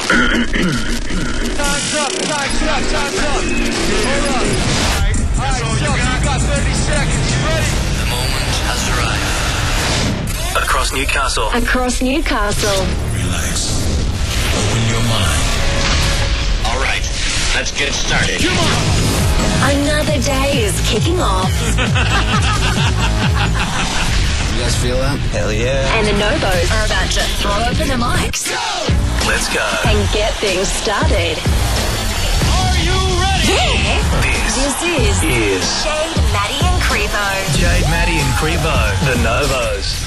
Time's up. Hold up. All right, you got 30 seconds. You ready? The moment has arrived. Across Newcastle. Relax. Open your mind. All right, let's get started. Come on! Another day is kicking off. You guys feel that? Hell yeah. And the Nobos are about to throw open the mics. Let's go. And get things started. Are you ready? Yeah. This This is is Jade, Maddie and Crevo. Jade, Maddie and Crevo, the Novos.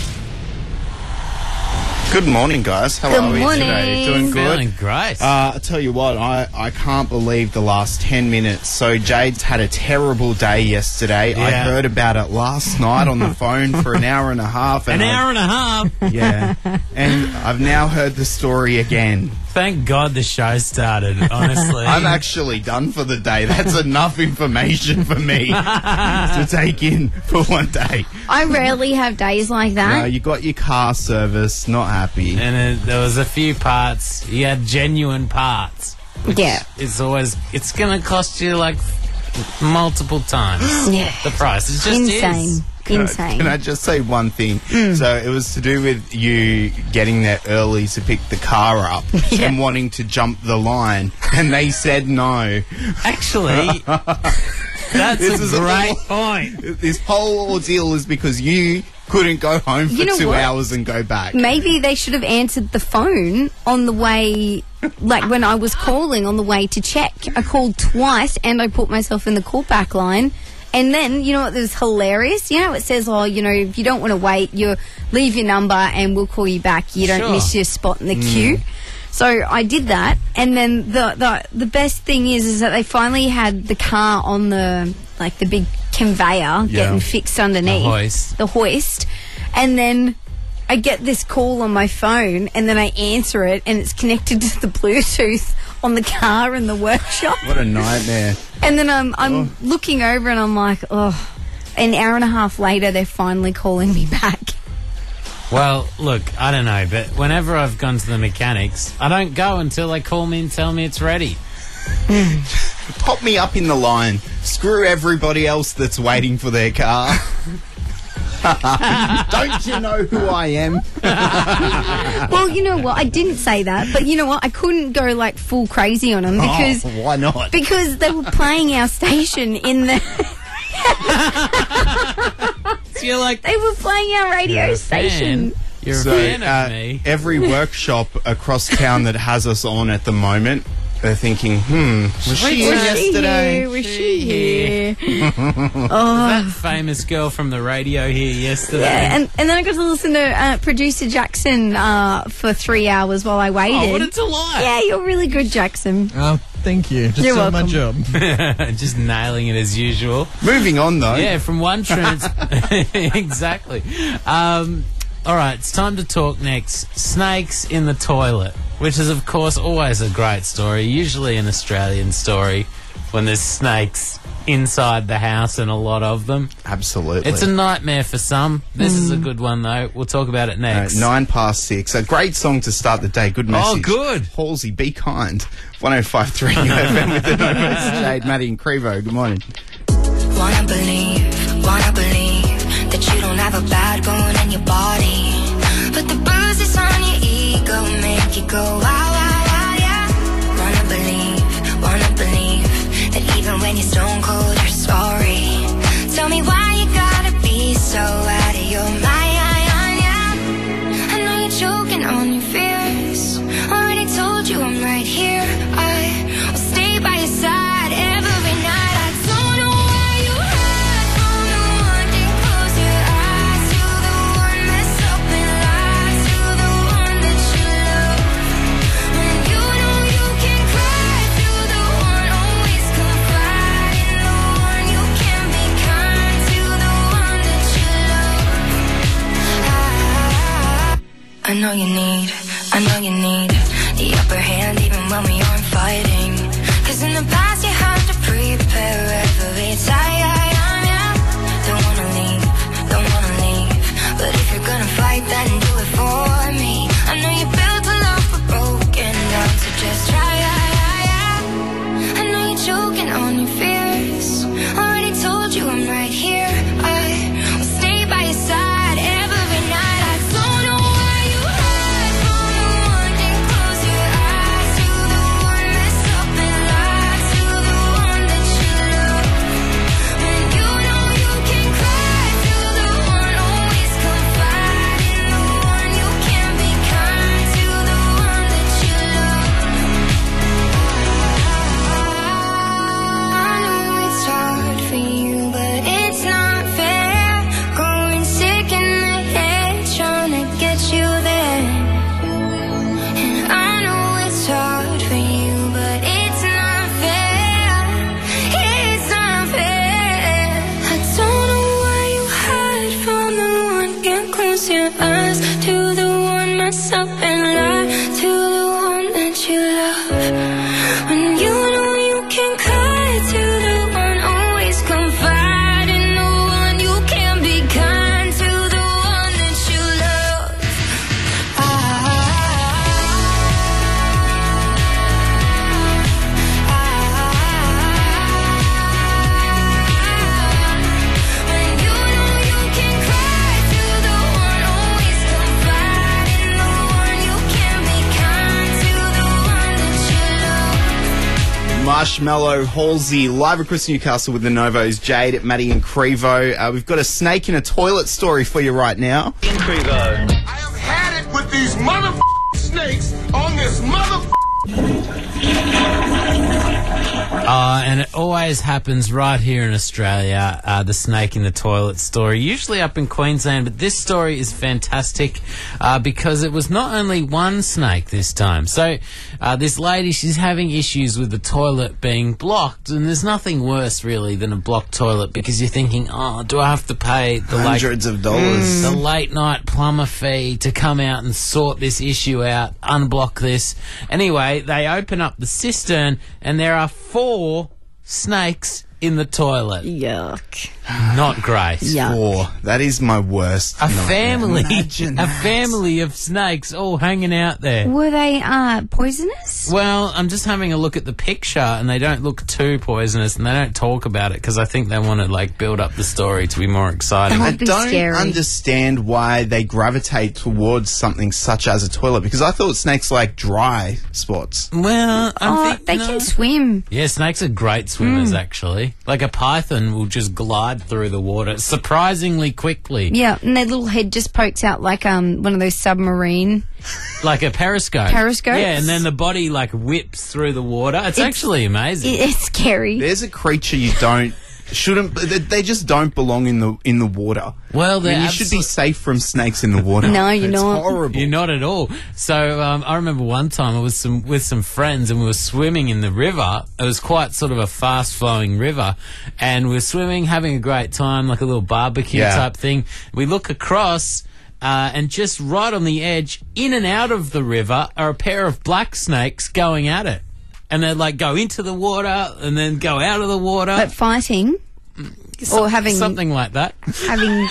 Good morning, guys. How Good are we morning. today? Doing good? Feeling great. I tell you what, I can't believe the last 10 minutes. So Jade's had a terrible day yesterday. I Yeah. heard about it last night on the phone for an hour and a half. An hour and a half. Yeah. And I've now heard the story again. Thank God the show started, honestly. I'm actually done for the day. That's enough information for me to take in for one day. I rarely have days like that. No, you got your car service, not happy. And there was a few parts. He had genuine parts. Yeah. It's going to cost you like multiple times Yeah. the price. It just Insane. is. Insane. Can I just say one thing? So it was to do with you getting there early to pick the car up and wanting to jump the line, and they said no. Actually, that's This a is great point. This whole ordeal is because you couldn't go home for You know 2 what? hours and go back. Maybe they should have answered the phone on the way, like when I was calling on the way to check. I called twice and I put myself in the callback line. And then, you know what was hilarious? You know, it says, oh, you know, if you don't want to wait, you leave your number and we'll call you back. You don't Sure. miss your spot in the queue. So I did that. And then the best thing is that they finally had the car on the big conveyor getting fixed underneath. The hoist. And then I get this call on my phone and then I answer it and it's connected to the Bluetooth on the car in the workshop. What a nightmare. And then I'm looking over and I'm like, oh, an hour and a half later, they're finally calling me back. Well, look, I don't know, but whenever I've gone to the mechanics, I don't go until they call me and tell me it's ready. Pop me up in the line. Screw everybody else that's waiting for their car. Don't you know who I am? Well, you know what? I didn't say that, but you know what? I couldn't go like full crazy on them because Why not? because they were playing our station in the. So you're like, They were playing our radio station. You're a fan of me. Every workshop across town that has us on at the moment, they're thinking, was she here yesterday? Was she here? That famous girl from the radio here yesterday. Yeah, and then I got to listen to producer Jackson for 3 hours while I waited. Oh, what a delight. Yeah, you're really good, Jackson. Oh, thank you. Just You're doing my welcome. job. Just nailing it as usual. Moving on, though. Yeah, from one trans... Exactly. All right, it's time to talk next. Snakes in the toilet, which is, of course, always a great story, usually an Australian story, when there's snakes inside the house and a lot of them. Absolutely. It's a nightmare for some. This is a good one, though. We'll talk about it next. 6:09. A great song to start the day. Good message. Oh, good. Halsey, be kind. 105.3 UFM with the Novos, Jade, Maddie and Crevo. Good morning. Wanna believe that you don't have a bad bone in your body, but the bruises on your ego make you go wow, wow, wow, yeah. Wanna believe that even when you're stone cold, you're sorry. Tell me why you gotta be so out of your mind, yeah. I know you're choking on your fears. Already told you I'm right here. I will stay by your side every night. I don't know why you hide from the one that close your eyes to the one that's up and lies to the one that you love. When you know you can cry to the one always confide in the one you can be kind to the one that you love. I know you need the upper hand even when we aren't fighting. 'Cause in the past you had to prepare every time, yeah. Don't wanna leave, but if you're gonna fight then do it for me. I know you built a love but broken down to just When you know you can cry to the one, always confide in the one. You can be kind to the one that you love. When you know you can cry to the one, always confide in the one. You can be kind to the one that you love. Marshmallow, Halsey, live across Newcastle with the Novos, Jade, Maddie and Crevo. We've got a snake in a toilet story for you right now. In Crevo. I have had it with these motherfucking snakes on this motherfucking. And it always happens right here in Australia, the snake in the toilet story, usually up in Queensland, but this story is fantastic because it was not only one snake this time. So this lady, she's having issues with the toilet being blocked, and there's nothing worse really than a blocked toilet because you're thinking, oh, do I have to pay the Hundreds of dollars. the late night plumber fee to come out and sort this issue out, unblock this? Anyway, they open up the cistern and there are 4 snakes in the toilet. Yuck. Not great. Yuck. Oh, that is my worst. A nightmare. family, Imagine a that. family of snakes all hanging out there. Were they poisonous? Well, I'm just having a look at the picture, and they don't look too poisonous, and they don't talk about it because I think they want to like build up the story to be more exciting. That I would be don't scary. understand why they gravitate towards something such as a toilet because I thought snakes like dry spots. Well, They can swim. Yeah, snakes are great swimmers, actually. Like a python will just glide through the water surprisingly quickly. Yeah, and their little head just pokes out like one of those submarine. Like a periscope. Periscopes? Yeah, and then the body like whips through the water. It's actually amazing. It's scary. There's a creature you shouldn't. They just don't belong in the water. Well, I mean, you should be safe from snakes in the water. No, you're it's not. Horrible. You're not at all. So I remember one time I was with some friends and we were swimming in the river. It was quite sort of a fast-flowing river, and we were swimming, having a great time, like a little barbecue type thing. We look across, and just right on the edge, in and out of the river, are a pair of black snakes going at it. And they'd like go into the water and then go out of the water. But fighting or having something like that. having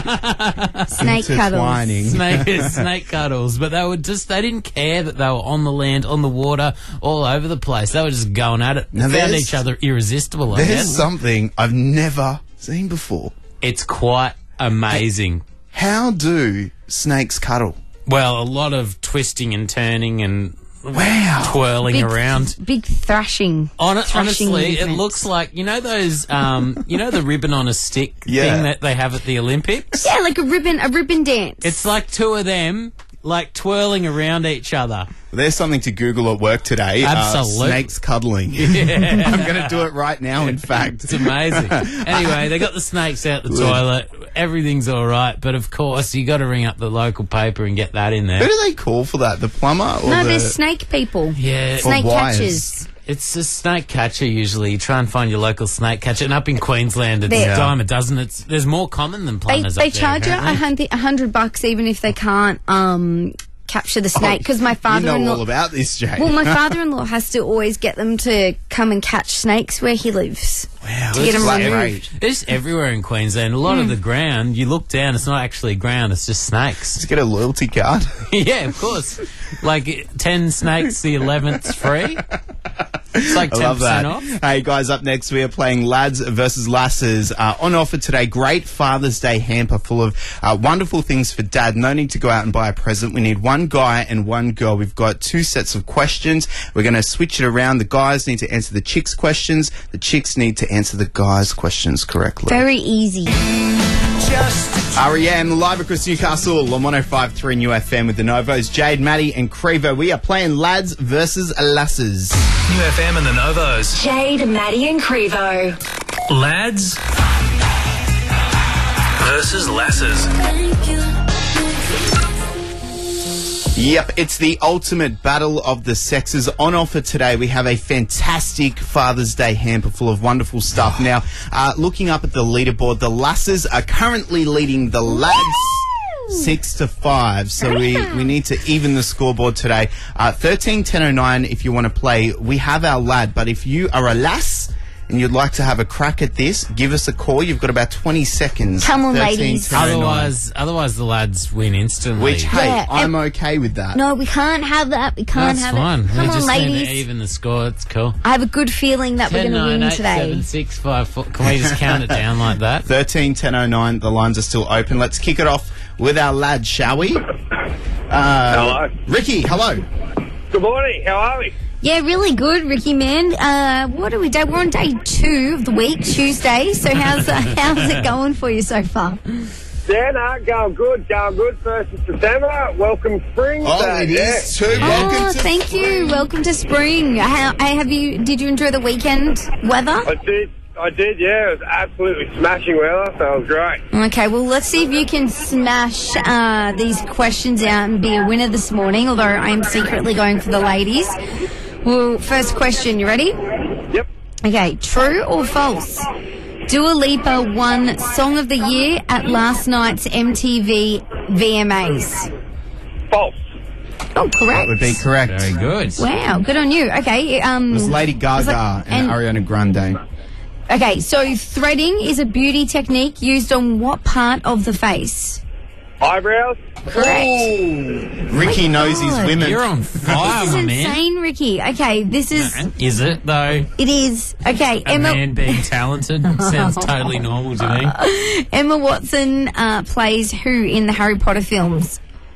snake cuddles. Intertwining. Snake cuddles, but they didn't care that they were on the land, on the water, all over the place. They were just going at it. Now Found there's- each other irresistible, I There's guess. something I've never seen before. It's quite amazing. How do snakes cuddle? Well, a lot of twisting and turning and Wow. twirling around. Big thrashing. Thrashing Honestly, it movements. looks like, you know those, the ribbon on a stick Yeah. thing that they have at the Olympics? Yeah, like a ribbon dance. It's like 2 of them, like twirling around each other. There's something to Google at work today. Absolutely. Snakes cuddling. Yeah. I'm going to do it right now, in fact. It's amazing. Anyway, they got the snakes out the toilet. Everything's all right, but of course you got to ring up the local paper and get that in Who there. do they call for that? The plumber? Or no, the... they're snake people. Yeah, Snake wires. catchers. it's a snake catcher usually. You try and find your local snake catcher, and up in Queensland, it's There. a dime a dozen. There's more common than They plumbers up there, charge you apparently. $100 even if they can't capture the snake because my You know father-in-law. all about this, Jay. Well, my father-in-law has to always get them to come and catch snakes where he lives. wow, to get them that's removed. great. It's everywhere in Queensland. A lot of the ground, you look down, it's not actually ground, it's just snakes. Let's get a loyalty card. Yeah, of course. Like 10 snakes, the 11th's free. It's like 10% I love that. off. Hey guys, up next we are playing Lads versus Lasses. On offer today, great Father's Day hamper full of wonderful things for Dad. No need to go out and buy a present. We need one guy and one girl. We've got 2 sets of questions. We're going to switch it around. The guys need to answer the chicks' questions. The chicks need to answer the guys' questions correctly. Very easy. R.E.M. live across Newcastle on 105.3 New FM with the Novos, Jade, Maddie and Crevo. We are playing Lads versus Lasses. New FM and the Novos. Jade, Maddie and Crevo. Lads versus Lasses. Yep, it's the ultimate battle of the sexes. On offer today, we have a fantastic Father's Day hamper full of wonderful stuff. Now, looking up at the leaderboard, the Lasses are currently leading the lads 6-5. So we need to even the scoreboard today. 13-10-09 if you want to play. We have our lad, but if you are a lass and you'd like to have a crack at this, give us a call. You've got about 20 seconds. Come on, ladies. Otherwise the lads win instantly. Which, hey, I'm okay with that. No, we can't have that. We can't have fine. it. Come on, just ladies. Need to even the score. It's cool. I have a good feeling that 10, we're going to 9, win 8, today. 7, 6, 5, 4. Can we just count it down like that? 13-10-09. The lines are still open. Let's kick it off with our lad, shall we? Hello. Ricky, hello. Good morning. How are we? Yeah, really good, Ricky, man. What are we doing? We're on day 2 of the week, Tuesday. So how's it going for you so far? Yeah, going good. 1st of September. Welcome spring. Oh, it is too. Welcome to thank spring. you. Welcome to spring. Did you enjoy the weekend weather? I did, yeah. It was absolutely smashing weather, so it was great. Okay, well, let's see if you can smash these questions out and be a winner this morning, although I am secretly going for the ladies. Well, first question, you ready? Yep. Okay, true or false? Dua Lipa won Song of the Year at last night's MTV VMAs. False. Oh, correct. Would be correct. Very good. Wow, good on you. Okay. It was Lady Gaga and Ariana Grande. Okay, so threading is a beauty technique used on what part of the face? Eyebrows. Correct. Ricky knows his women. You're on fire, This is my man. insane, Ricky. Okay, this is... Is it, though? It is. Okay, A man being talented sounds totally normal to me. Emma Watson plays who in the Harry Potter films?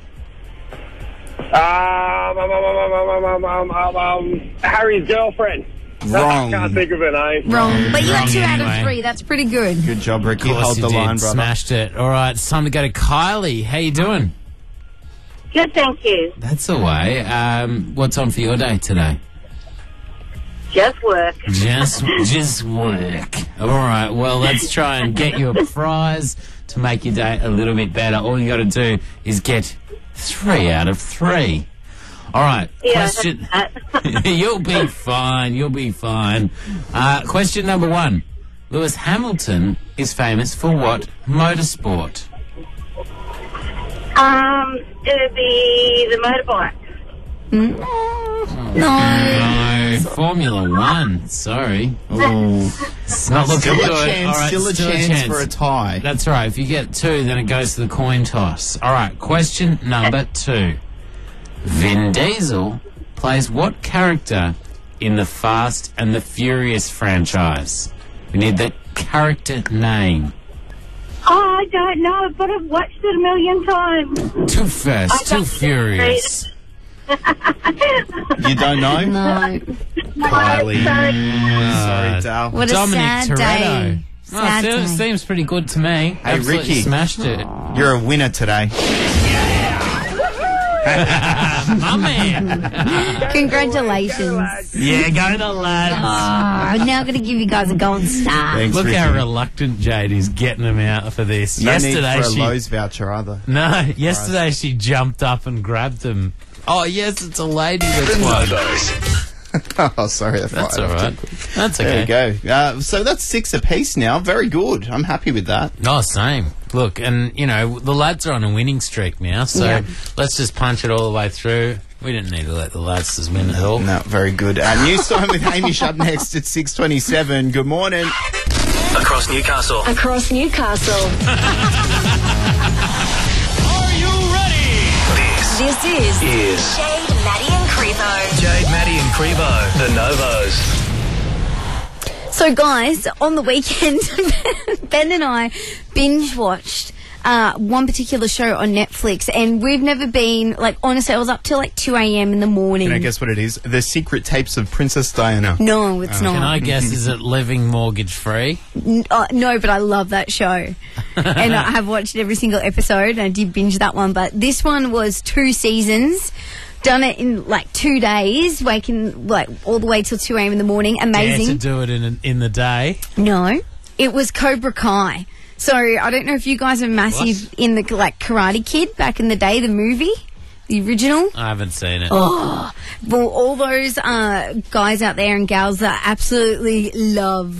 Harry's girlfriend. Wrong. I can't think of her name. Wrong. But you got Wrong 2 out of anyway. 3. That's pretty good. Good job, Ricky. Of course Hold you the did. line, brother. Smashed it. All right, it's time to go to Kylie. How you doing? Good, thank you. That's the way. What's on for your day today? Just work. Just work. All right. Well, let's try and get you a prize to make your day a little bit better. All you got to do is get 3 out of 3. All right. Yeah, Question. You'll be fine. You'll be fine. Question number 1. Lewis Hamilton is famous for what motorsport? It'd be the motorbike. No, Formula 1. Sorry. Oh. It's not looking Still a good. chance, All right, still a chance for a tie. That's right. If you get 2, then it goes to the coin toss. All right. Question number 2. Vin Diesel plays what character in the Fast and the Furious franchise? We need the character name. Oh, I don't know, but I've watched it a million times. Too Fast, Too Furious. You don't know? No. Kylie. Sorry, Dal. What a Dominic sad Toretto. day. Sad day. Seems pretty good to me. Hey, Absolutely Ricky. smashed it. You're a winner today. My man. Congratulations. Yeah, go the lads. I'm now going to give you guys a gold star. Thanks, Look Ricky. how reluctant Jade is getting him out for this. No Yesterday need for a she Lowe's voucher either. yesterday she jumped up and grabbed him. Oh yes, it's a lady that's won. Oh, sorry. That's all right. That's There okay. you go. So that's 6 apiece now. Very good. I'm happy with that. Oh, same. Look, and you know the lads are on a winning streak now, so Yeah. let's just punch it all the way through. We didn't need to let the lads just win at all. No, very good. News time with Hamish up next at 6:27. Good morning. Across Newcastle. Across Newcastle. Are you ready? This is Is Jade, Maddie and Crevo. Jade, Maddie and Crevo, the Novos. So, guys, on the weekend, Ben and I binge watched one particular show on Netflix, and we've never been, like, honestly, I was up till like 2 a.m. in the morning. Can I guess what it is? The Secret Tapes of Princess Diana. No, it's not. Can I guess? Is it living mortgage free? No, but I love that show. And I have watched every single episode, and I did binge that one. But this one was 2 seasons. Done it in like 2 days, waking like all the way till 2 a.m. in the morning. Amazing. Dare to do it in the day. No, it was Cobra Kai. So I don't know if you guys are massive in the like Karate Kid back in the day, the movie, the original. I haven't seen it. Oh, well, all those guys out there and gals that absolutely love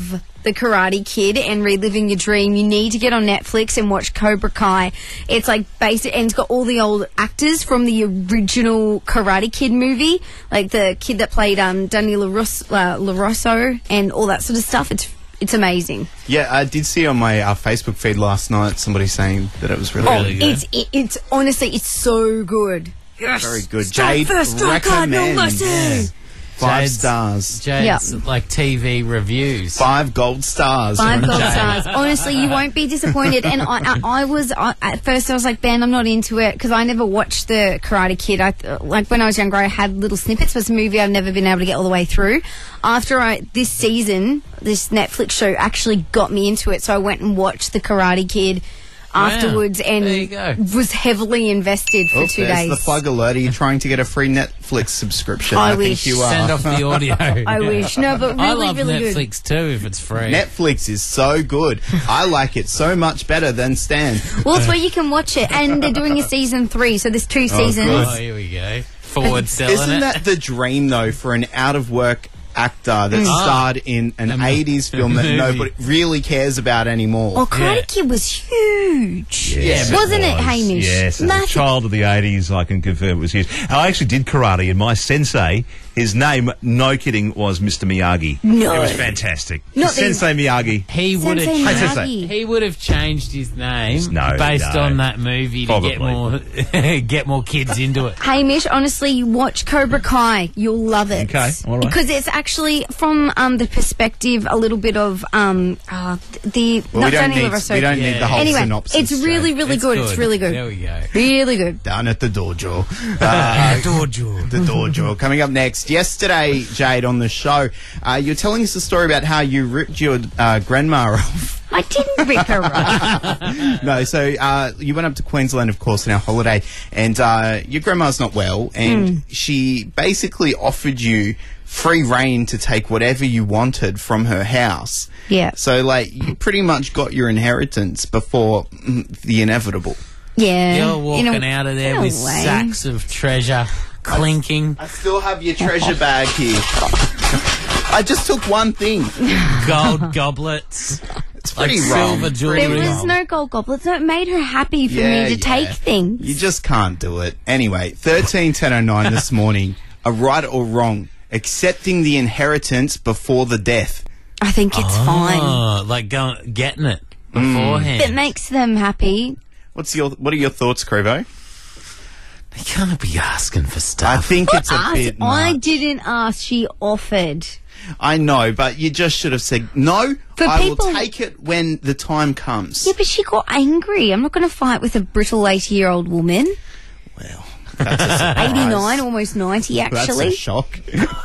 The Karate Kid and reliving your dream, you need to get on Netflix and watch Cobra Kai. It's like basic, and it's got all the old actors from the original Karate Kid movie, like the kid that played Danny LaRusso and all that sort of stuff. It's amazing. Yeah, I did see on my Facebook feed last night somebody saying that it was really good. It's honestly, it's so good. Yes. Very good. Start Jade, first, strike hard, no recommend. mercy. 5 stars. Jade's like TV reviews. 5 gold stars. 5 from gold Jade. stars. Honestly, you won't be disappointed. And at first I was like, Ben, I'm not into it because I never watched the Karate Kid. Like when I was younger, I had little snippets. It was a movie I've never been able to get all the way through. After this season, this Netflix show actually got me into it, so I went and watched the Karate Kid afterwards and was heavily invested for 2 days. The plug alert. Are you trying to get a free Netflix subscription? I think wish. you are. Send off the audio. I wish. No, but really, I love really good. Netflix too if it's free. Netflix is so good. I like it so much better than Stan. Well, it's where you can watch it, and they're doing a season 3, so there's 2 seasons. Oh, here we go. Forward selling Isn't that the dream, though, for an out-of-work actor that starred in an 80s film that nobody really cares about anymore? Well, Karate Kid was huge. Yes, Wasn't it, Hamish? Yes, as a Massive. child of the 80s, I can confirm it was huge. I actually did karate, and my sensei, his name, no kidding, was Mr. Miyagi. No. It was fantastic. Not Sensei Miyagi. He would Sensei have Miyagi. he would have changed his name No, based no. on that movie to get more get more kids into it. Hamish, honestly, you watch Cobra Kai. You'll love it. Okay, all right. Because it's actually from the perspective a little bit of Well, we don't need the whole anyway, synopsis. it's really, really It's good. It's really good. There we go. Really good. Down at the dojo. Dojo. The dojo. Coming up next. Yesterday, Jade, on the show, you're telling us a story about how you ripped your grandma off. I didn't rip her off. No, so you went up to Queensland, of course, on our holiday, and your grandma's not well, and she basically offered you free reign to take whatever you wanted from her house. Yeah. So, like, you pretty much got your inheritance before the inevitable. Yeah. You're walking out of there in a with way. sacks of treasure clinking. I still have your treasure bag here. I just took one thing. Gold goblets. It's pretty like wrong. silver jewelry. There was no gold goblets, so it made her happy for me to take things. You just can't do it. Anyway, 13:10:09 this morning. A right or wrong? Accepting the inheritance before the death. I think it's fine. Like getting it beforehand. It makes them happy. What are your thoughts, Crevo? They can't be asking for stuff. I think it's a bit I much. didn't ask. She offered. I know, but you just should have said no. For I people- will take it when the time comes. Yeah, but she got angry. I'm not going to fight with a brittle 80-year-old woman. Well, that's a surprise. 89, almost 90, actually. That's a shock.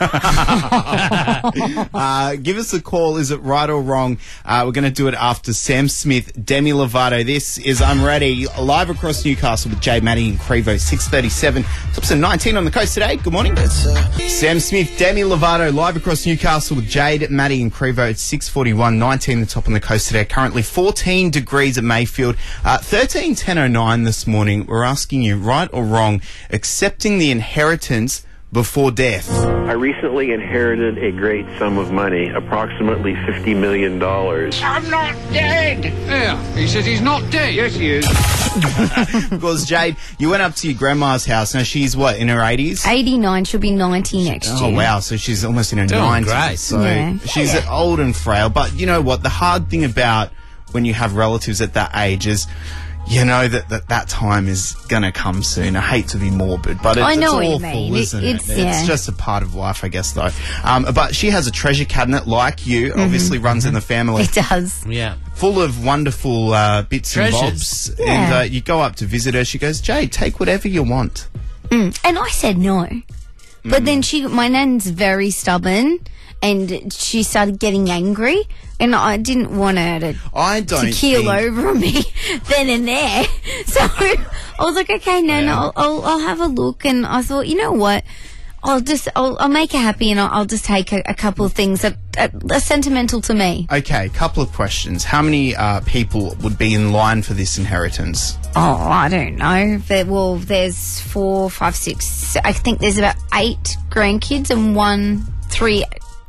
Give us a call. Is it right or wrong? We're going to do it after Sam Smith, Demi Lovato. This is I'm Ready, live across Newcastle with Jade, Maddie and Crevo, 6:37. Tops of 19 on the coast today. Good morning. Sam Smith, Demi Lovato, live across Newcastle with Jade, Maddie and Crevo at 6:41. 19 the top on the coast today. Currently 14 degrees at Mayfield. 13:10:09 this morning. We're asking you, right or wrong, accepting the inheritance before death. I recently inherited a great sum of money, approximately $50 million. I'm not dead! Yeah, he says he's not dead. Yes, he is. Because, Jade, you went up to your grandma's house. Now, she's what, in her 80s? 89, she'll be 90 next year. Oh, wow. So she's almost in her Doing 90s. great. So Yeah. she's old and frail. But you know what? The hard thing about when you have relatives at that age is you know that time is going to come soon. I hate to be morbid, but I know it's what you awful, mean. isn't It's- it? yeah. It's just a part of life, I guess, though. But she has a treasure cabinet like you, obviously runs in the family. It does. Yeah. Full of wonderful bits Treasures. and bobs. Yeah. And you go up to visit her. She goes, Jade, take whatever you want. And I said no. But then my nan's very stubborn and she started getting angry and I didn't want her to keel over on me then and there. So I was like, okay, Nan, I'll have a look. And I thought, you know what? I'll make her happy and I'll just take a couple of things that are sentimental to me. Okay, couple of questions. How many people would be in line for this inheritance? Oh, I don't know. There's 4, 5, 6. I think there's about 8 grandkids and 3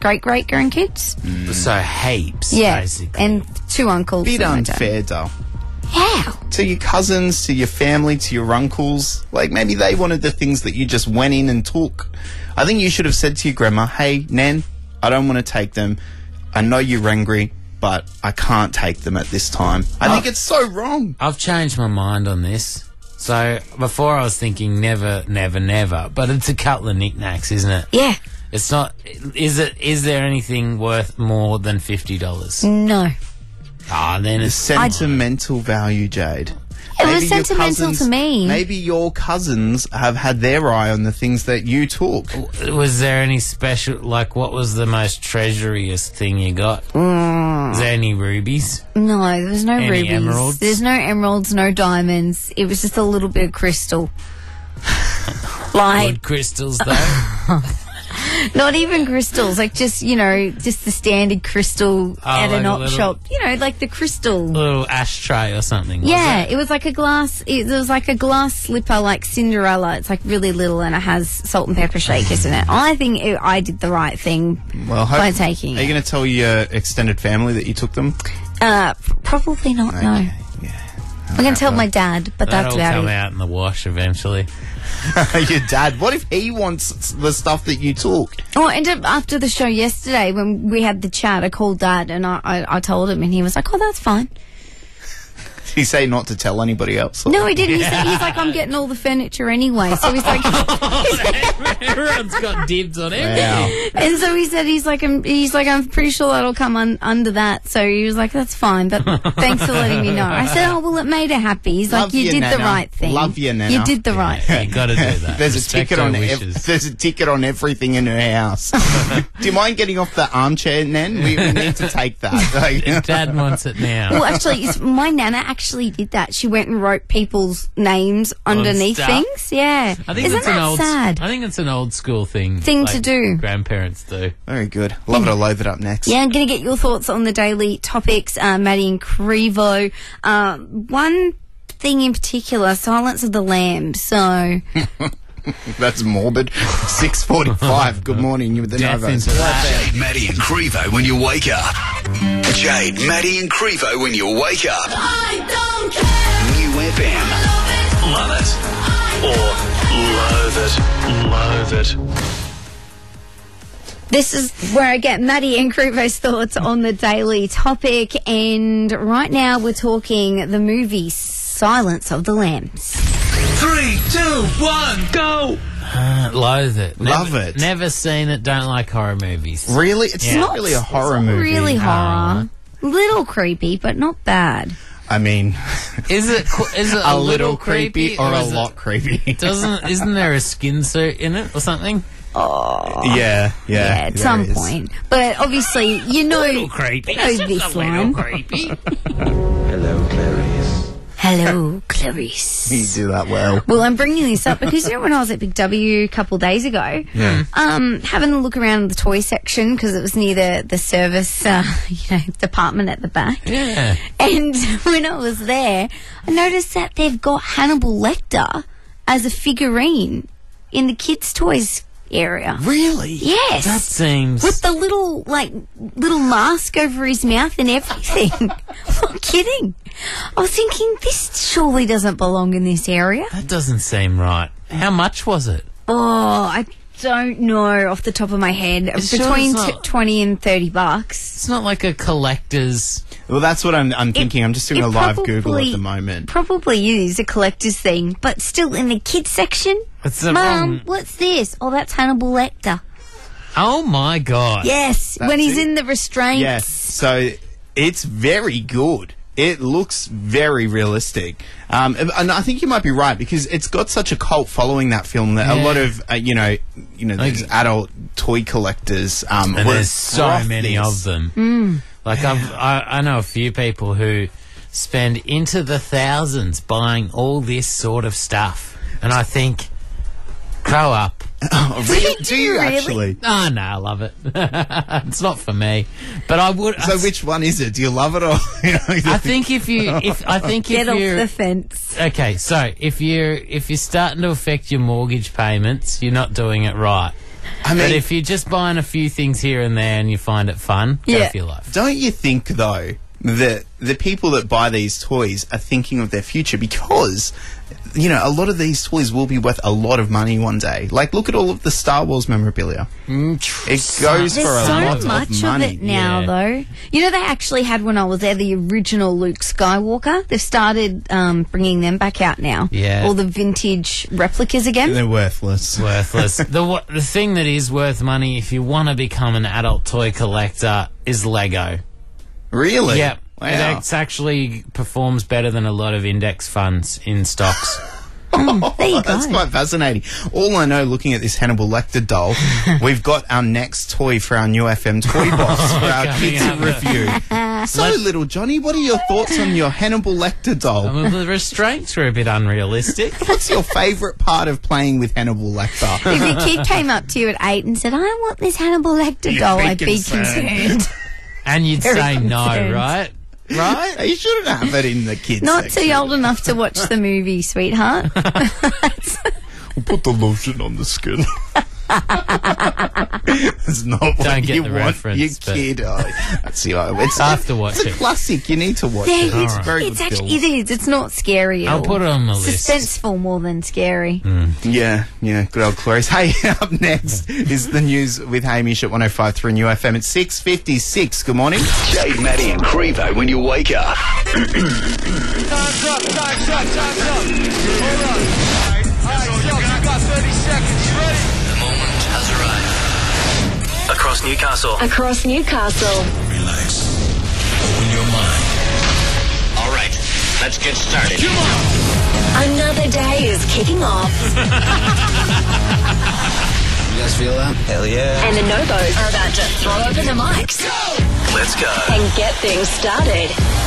great-great-grandkids. So heaps, Yeah, basically. and 2 uncles. Bit and my dad. unfair, though. How? To your cousins, to your family, to your uncles. Like, maybe they wanted the things that you just went in and took. I think you should have said to your grandma, hey, Nan, I don't want to take them. I know you're angry, but I can't take them at this time. I think it's so wrong. I've changed my mind on this. So, before I was thinking never, never, never. But it's a couple of knickknacks, isn't it? Yeah. It's not... Is there anything worth more than $50? No. Then The it's... sentimental value, Jade. It was Maybe your sentimental to me. Maybe your cousins have had their eye on the things that you took. Was there any special... Like, what was the most treasuriest thing you got? Was there any rubies? No, there was no Any rubies. emeralds? There's no emeralds, no diamonds. It was just a little bit of crystal. Good crystals, though? Not even crystals, like just the standard crystal at like an a op little- shop. Like the crystal. Little ashtray or something. was Yeah, it? it was like a glass. It was like a glass slipper, like Cinderella. It's like really little, and it has salt and pepper shakers in it. I think I did the right thing by taking Are you it. going to tell your extended family that you took them? Probably not. No, I'm going to tell my dad, but that's That'll about come it. out in the wash eventually. Your dad. What if he wants the stuff that you took? Oh, and after the show yesterday, when we had the chat, I called Dad and I told him, and he was like, "Oh, that's fine." Did he say not to tell anybody else? No, he didn't. He said, he's like, "I'm getting all the furniture anyway." So he's like, Everyone's got dibs on everything. and so he said, he's like, I'm pretty sure that'll come under that. So he was like, "That's fine, but thanks for letting me know." I said, "Oh, well, it made her happy." He's Love like, "You you, did the Nana. right thing. Love you, Nana. You did the right thing." You got to do that. There's Respect a ticket her on wishes. there's a ticket on everything in her house. Do you mind getting off the armchair, Nan? We need to take that. Like, Dad wants it now. Well, actually, my nana actually did that. She went and wrote people's names underneath stuff? things. Yeah, I think isn't that's an that old. sad? I think it's an old school thing. To do. Grandparents do. Very good. Love it. I'll load it up next. Yeah, I'm going to get your thoughts on the daily topics, Maddie and Crevo. One thing in particular, Silence of the Lambs. So, That's morbid. 6:45. Good morning. You with the Death Novos. into that. Jade, Maddie and Crevo when you wake up. Jade, Maddie and Crevo when you wake up. I don't care. New FM. Love it. Or loathe it. Loathe it. this is where I get Maddie and Crevo's thoughts on the daily topic. And right now we're talking the movie Silence of the Lambs. 3, 2, 1, go! Loathe it. Love it. Never seen it. Don't like horror movies. Really? It's Yeah. not really a horror movie. Really horror. Little creepy, but not bad. I mean, Is it a little creepy or a is it- lot creepy. Isn't there a skin suit in it or something? Yeah, At there some is. point. But obviously, you know, Creepy. you know this line. creepy. Hello, Clarice. Hello, Clarice. You do that well. Well, I'm bringing this up because when I was at Big W a couple of days ago, having a look around the toy section because it was near the service, department at the back. Yeah. And when I was there, I noticed that they've got Hannibal Lecter as a figurine in the kids' toys area. Really? Yes. That seems... With the little mask over his mouth and everything. I'm not kidding. I was thinking, this surely doesn't belong in this area. That doesn't seem right. How much was it? Oh, I don't know off the top of my head. Sure Between it's not- $20 and $30. It's not like a collector's... Well, that's what I'm thinking. I'm just doing it a live probably- Google at the moment. Probably is a collector's thing, but still in the kids section. It's the Mum, wrong... what's this? Oh, that's Hannibal Lecter. Oh, my God. Yes, That's when he's it. in the restraints. Yes. So it's very good. It looks very realistic. And I think you might be right because it's got such a cult following, that film, that a Yeah. lot of, these adult toy collectors, And were there's so froth many this. of them. Like, I know a few people who spend into the thousands buying all this sort of stuff. And I think, grow up. Oh, really? Do Do you you really? actually? Oh, no, I love it. It's not for me. But I would... So which one is it? Do you love it or? I think if Get off you're... the fence. Okay, so if you're starting to affect your mortgage payments, you're not doing it right. But if you're just buying a few things here and there and you find it fun, go for your life. Don't you think, though, that the people that buy these toys are thinking of their future? Because, you know, a lot of these toys will be worth a lot of money one day. Like, look at all of the Star Wars memorabilia. It goes for a lot of money. There's so much of it now, though. You know, they actually had, when I was there, the original Luke Skywalker. They've started bringing them back out now. Yeah. All the vintage replicas again. They're worthless. The thing that is worth money if you want to become an adult toy collector is Lego. Really? Yep. Wow. It actually performs better than a lot of index funds in stocks. There you go. That's quite fascinating. All I know, looking at this Hannibal Lecter doll, we've got our next toy for our new FM toy box for our kids to review. So, little Johnny, what are your thoughts on your Hannibal Lecter doll? Well, the restraints are a bit unrealistic. What's your favourite part of playing with Hannibal Lecter? If your kid came up to you at 8 and said, I want this Hannibal Lecter doll, I'd be concerned. And you'd say no, right? Right? You shouldn't have it in the kids Not section. too old enough to watch the movie, sweetheart. We'll put the lotion on the skin. That's not what Don't get you the want reference, your but- kid. It's, you know, it's, I have to watch it's a it. classic. You need to watch Yeah, it. It's very it's good actually, film. it is. It's not scary at I'll all. put it on my list. Suspenseful more than scary. Yeah, good old Clarice. Hey, up next is the news with Hamish at 105.3 New FM at 6:56. Good morning. Jade, Maddie, and Crevo when you wake up. Time's up. Hold on. All right, you got 30 seconds. You ready? The moment has arrived. Across Newcastle. Across Newcastle. Relax. Open your mind. All right, let's get started. Come on. Another day is kicking off. You guys feel that? Hell yeah. And the Nobos are about to throw open the mics Let's go. and get things started.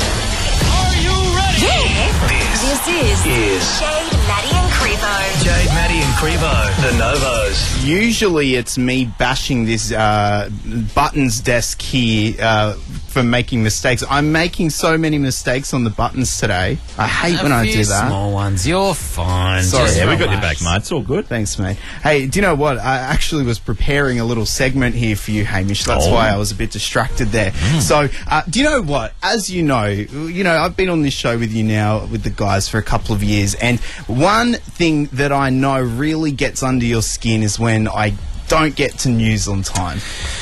Are you ready? Yeah. This This is is Jade, Maddie and Crevo. Jade, Maddie, and Crevo, the Novos. Usually it's me bashing this buttons desk here for making mistakes. I'm making so many mistakes on the buttons today. I hate when I do that. Small ones. You're fine. Sorry, Just Yeah, we got your relax. back, mate. It's all good. Thanks, mate. Hey, do you know what? I actually was preparing a little segment here for you, Hamish. That's why I was a bit distracted there. So, do you know what? As you know, I've been on this show with you now with the guys for a couple of years, and one thing that I know really gets under your skin is when I don't get to news on time.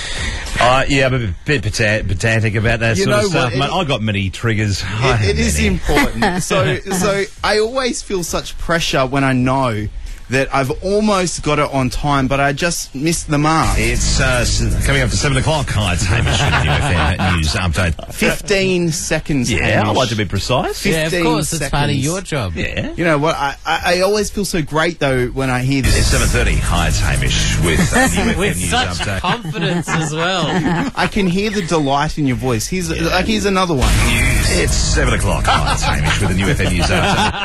Yeah, I'm a bit pedantic about that You sort of know stuff, what? mate. I got many triggers. It is important. So I always feel such pressure when I know that I've almost got it on time, but I just missed the mark. It's coming up to 7 o'clock. Hi, it's Hamish with the UFM News Update. 15 seconds. Yeah, I Hamish. like to be precise. Yeah, of 15 course. It's part of seconds. your job. Yeah. You know what? I always feel so great though when I hear It's this. 7:30. Hi, it's Hamish with the UFM With News such Update. confidence as well. I can hear the delight in your voice. Here's another one. It's 7 o'clock. Hi, it's Hamish with the new FM News Update.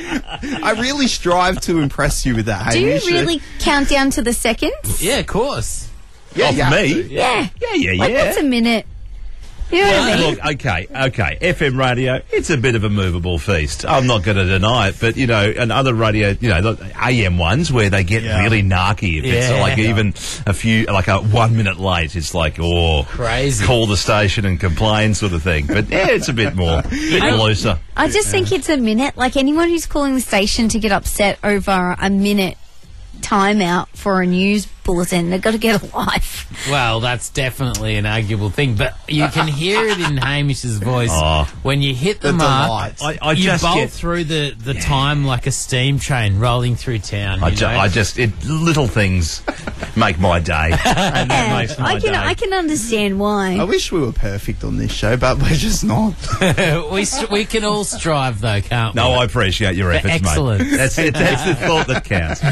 I really strive to impress you with that. Do you Hamish. really count down to the seconds? Yeah, of course. Yeah, Off you have me? to. Yeah. Yeah. Like, that's a minute. You know what I mean? Look, okay. FM radio, it's a bit of a movable feast. I'm not going to deny it, but, and other radio, the AM ones where they get really narky. If it's like even a few, like a 1 minute late, it's like, Crazy. call the station and complain sort of thing. But yeah, it's a bit more, looser. I just think it's a minute. Like, anyone who's calling the station to get upset over a minute timeout for a news bulletin, they've got to get a life. Well, that's definitely an arguable thing, but you can hear it in Hamish's voice when you hit the mark. I you just bolt get through the time like a steam train rolling through town. Little things make my day. And that makes my day. I can understand why. I wish we were perfect on this show, but we're just not. we can all strive, though, can't we? No, I appreciate your efforts, excellent. mate. That's the thought that counts.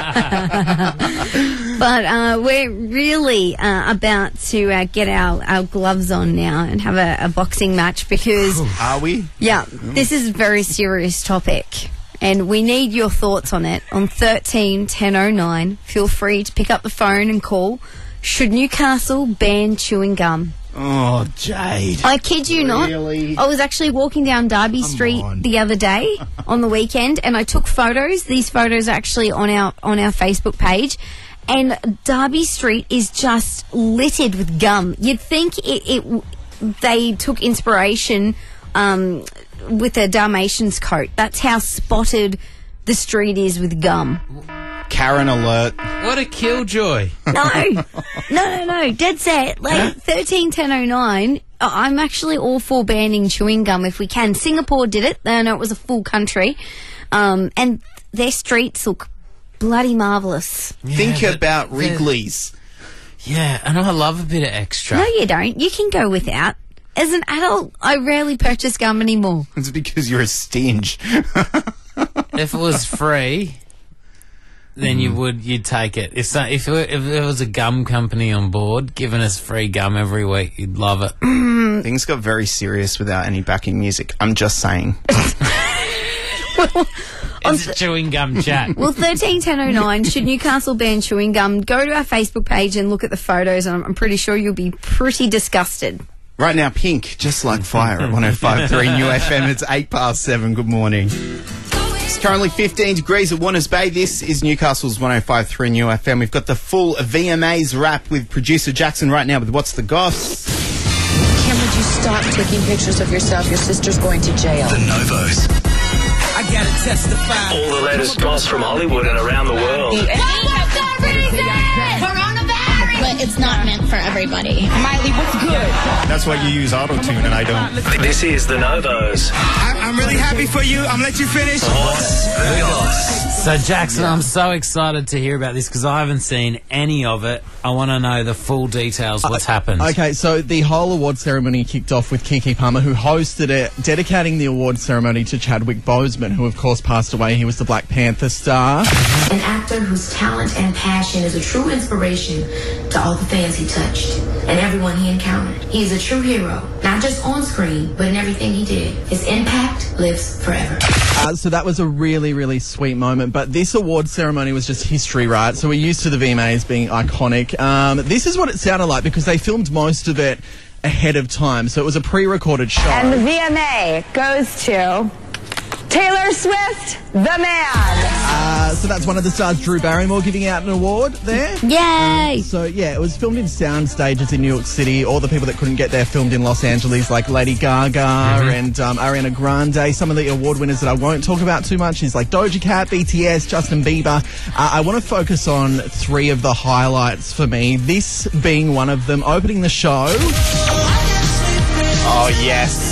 But we're really about to get our gloves on now and have a boxing match because... Are we? Yeah, this is a very serious topic. And we need your thoughts on it. On 13 1009, feel free to pick up the phone and call. Should Newcastle ban chewing gum? Oh, Jade. I kid you Really? not. I was actually walking down Derby Street the other day on the weekend, and I took photos. These photos are actually on our Facebook page, And Derby Street is just littered with gum. You'd think they took inspiration with a Dalmatian's coat. That's how spotted the street is with gum. Karen alert. What a killjoy. No. Dead set. Like 131009. I'm actually all for banning chewing gum if we can. Singapore did it. I know it was a full country. And their streets look bloody marvellous. Yeah, Think about Wrigley's. Yeah, and I love a bit of extra. No, you don't. You can go without. As an adult, I rarely purchase gum anymore. It's because you're a stinge. If it was free, then you'd take it. If there was a gum company on board giving us free gum every week, you'd love it. Things got very serious without any backing music. I'm just saying. It's a chewing gum chat. Well, 131009, should Newcastle ban chewing gum? Go to our Facebook page and look at the photos, and I'm pretty sure you'll be pretty disgusted. Right now, Pink, just like fire at 105.3 New FM. It's 7:08. Good morning. It's currently 15 degrees at Warners Bay. This is Newcastle's 105.3 New FM. We've got the full VMAs wrap with producer Jackson right now with What's the Goss. Kim, would you stop taking pictures of yourself? Your sister's going to jail. The Novos. I gotta testify. All the latest goss from Hollywood and around the world. But it's not meant for everybody. Miley, what's good? That's why you use auto-tune and I don't. This is the Novos. I'm really happy for you. I'm gonna let you finish. What's the goss? So, Jackson, I'm so excited to hear about this because I haven't seen any of it. I want to know the full details. What's happened? Okay, so the whole award ceremony kicked off with Keke Palmer, who hosted it, dedicating the award ceremony to Chadwick Boseman, who, of course, passed away. He was the Black Panther star. An actor whose talent and passion is a true inspiration to all the fans he touched and everyone he encountered. He's a true hero, not just on screen, but in everything he did. His impact lives forever. So that was a really, really sweet moment. But this award ceremony was just history, right? So we're used to the VMAs being iconic. This is what it sounded like because they filmed most of it ahead of time. So it was a pre-recorded show. And the VMA goes to Taylor Swift, the man. So that's one of the stars, Drew Barrymore, giving out an award there. Yay! So, yeah, it was filmed in sound stages in New York City. All the people that couldn't get there filmed in Los Angeles, like Lady Gaga and Ariana Grande. Some of the award winners that I won't talk about too much is like Doja Cat, BTS, Justin Bieber. I want to focus on three of the highlights for me, this being one of them, opening the show. Oh, yes.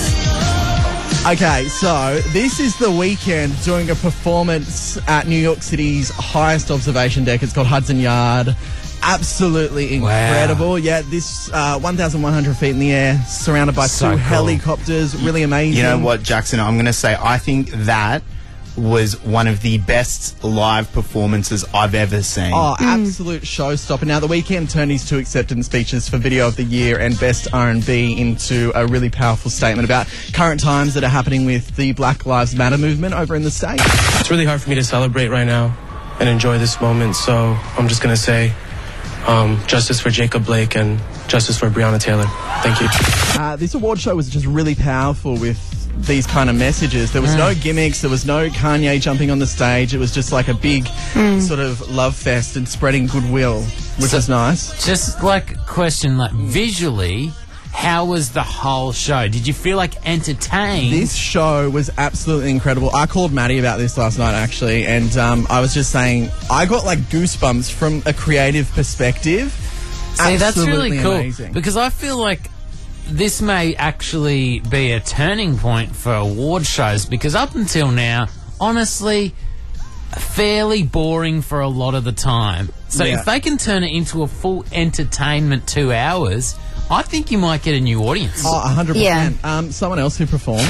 Okay, so this is The Weeknd doing a performance at New York City's highest observation deck. It's called Hudson Yard. Absolutely incredible. Wow. Yeah, this 1,100 feet in the air, surrounded by two helicopters. Really amazing. You know what, Jackson? I'm going to say I think that was one of the best live performances I've ever seen. Oh, absolute showstopper. Now, The Weeknd turned his two acceptance speeches for Video of the Year and Best R&B into a really powerful statement about current times that are happening with the Black Lives Matter movement over in the States. It's really hard for me to celebrate right now and enjoy this moment, so I'm just going to say justice for Jacob Blake and justice for Breonna Taylor. Thank you. This award show was just really powerful with these kind of messages. There was no gimmicks, there was no Kanye jumping on the stage. It was just like a big sort of love fest and spreading goodwill, which is nice. Just like a question, like visually, how was the whole show? Did you feel like entertained? This show was absolutely incredible. I called Maddie about this last night actually, and I was just saying I got like goosebumps from a creative perspective. See, that's really cool amazing. Because I feel like this may actually be a turning point for award shows because up until now, honestly, fairly boring for a lot of the time. So if they can turn it into a full entertainment 2 hours, I think you might get a new audience. Oh, 100%. Yeah. Someone else who performed.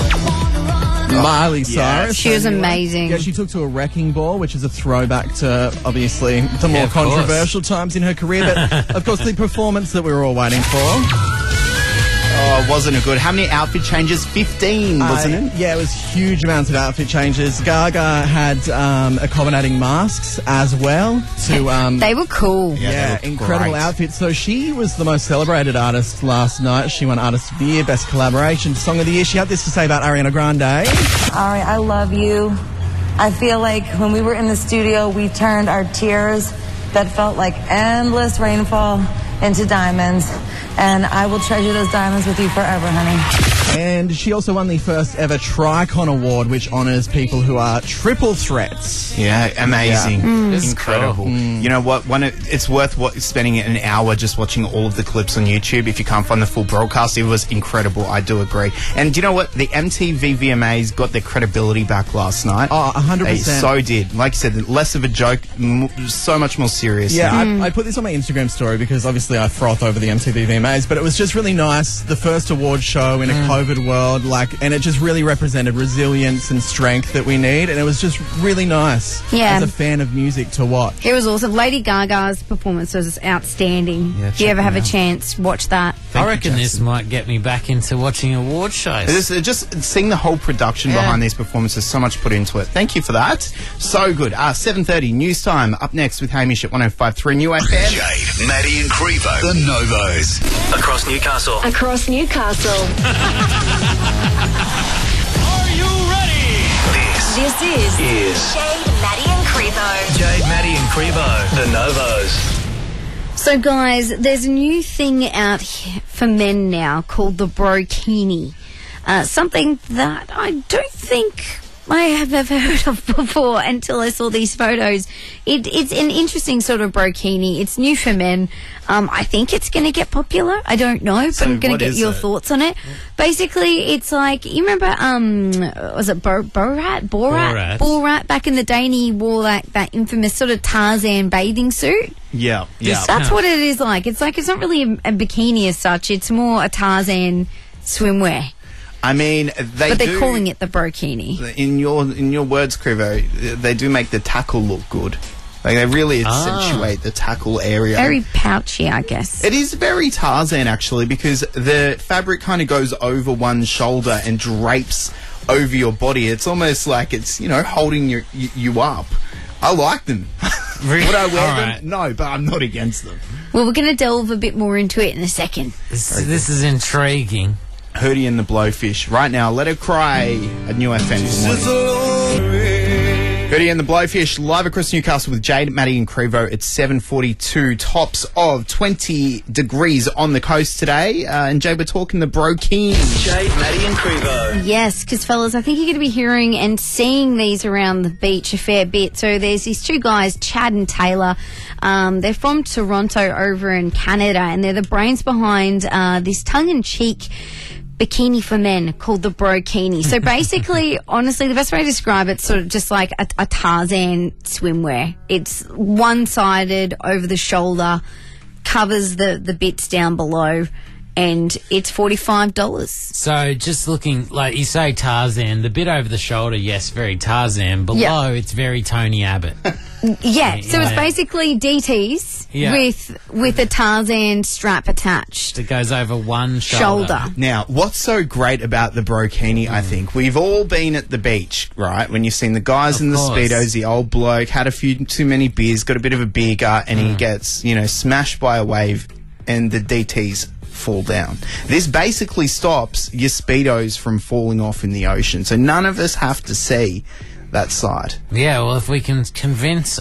Miley Cyrus. She was amazing. Yeah, she took to a wrecking ball, which is a throwback to, obviously, the more controversial times in her career. But, of course, the performance that we were all waiting for. Oh, wasn't it good? How many outfit changes? 15, wasn't it? Yeah, it was huge amounts of outfit changes. Gaga had accommodating masks as well. They were cool. Yeah, incredible outfits. So she was the most celebrated artist last night. She won Artist of the Year, Best Collaboration, Song of the Year. She had this to say about Ariana Grande. Ari, I love you. I feel like when we were in the studio, we turned our tears that felt like endless rainfall into diamonds. And I will treasure those diamonds with you forever, honey. And she also won the first ever Tricon Award, which honours people who are triple threats. Yeah, amazing. Yeah. Incredible. You know what? It's worth spending an hour just watching all of the clips on YouTube if you can't find the full broadcast. It was incredible. I do agree. And do you know what? The MTV VMAs got their credibility back last night. Oh, 100%. They so did. Like you said, less of a joke, so much more serious. Yeah, I put this on my Instagram story because obviously I froth over the MTV VMAs, but it was just really nice. The first award show in a COVID world, and it just really represented resilience and strength that we need, and it was just really nice as a fan of music to watch. It was awesome. Lady Gaga's performance was outstanding. If you ever have a chance, watch that. I reckon this might get me back into watching award shows. Just seeing the whole production behind these performances, so much put into it. Thank you for that. So good. 7:30 news time. Up next with Hamish at 105.3 New FM. Jade, Maddie and Crevo, the Novos. Across Newcastle. Across Newcastle. Are you ready? This is Jade, Maddie and Crevo. Jade, Maddie and Crevo, the Novos. So, guys, there's a new thing out here for men now called the brokini. Something that I don't think I have ever heard of before until I saw these photos. It's an interesting sort of brokini. It's new for men. I think it's going to get popular. I don't know, but I'm going to get your thoughts on it. Basically, it's like, you remember, was it Borat back in the day, and he wore that infamous sort of Tarzan bathing suit? Yeah. That's what it is like. It's not really a bikini as such. It's more a Tarzan swimwear. I mean, but they're calling it the brokini. In your words, Crevo, they do make the tackle look good. Like, they really accentuate the tackle area. Very pouchy, I guess. It is very Tarzan, actually, because the fabric kind of goes over one shoulder and drapes over your body. It's almost like it's, holding you up. I like them. Would I wear them? No, but I'm not against them. Well, we're going to delve a bit more into it in a second. This is intriguing. Hootie and the Blowfish. Right now, Let Her Cry at New FM. Hootie and the Blowfish live across Newcastle with Jade, Maddie and Crevo. It's 7:42, tops of 20 degrees on the coast today. And Jade, we're talking the brokini. Jade, Maddie and Crevo. Yes, because fellas, I think you're going to be hearing and seeing these around the beach a fair bit. So there's these two guys, Chad and Taylor. They're from Toronto over in Canada, and they're the brains behind this tongue-in-cheek bikini for men called the brokini. So basically, honestly, the best way to describe it's sort of just like a Tarzan swimwear. It's one-sided, over the shoulder, covers the bits down below, and it's $45. So just looking, like you say, Tarzan, the bit over the shoulder, yes, very Tarzan. Below, it's very Tony Abbott. Yeah, so it's basically DTs with a Tarzan strap attached. That goes over one shoulder. Now, what's so great about the brokini, I think, we've all been at the beach, right? When you've seen the guys in the Speedos, the old bloke, had a few too many beers, got a bit of a beer gut, and he gets, smashed by a wave, and the DTs fall down. This basically stops your Speedos from falling off in the ocean, so none of us have to see that side. Yeah, well, if we can convince,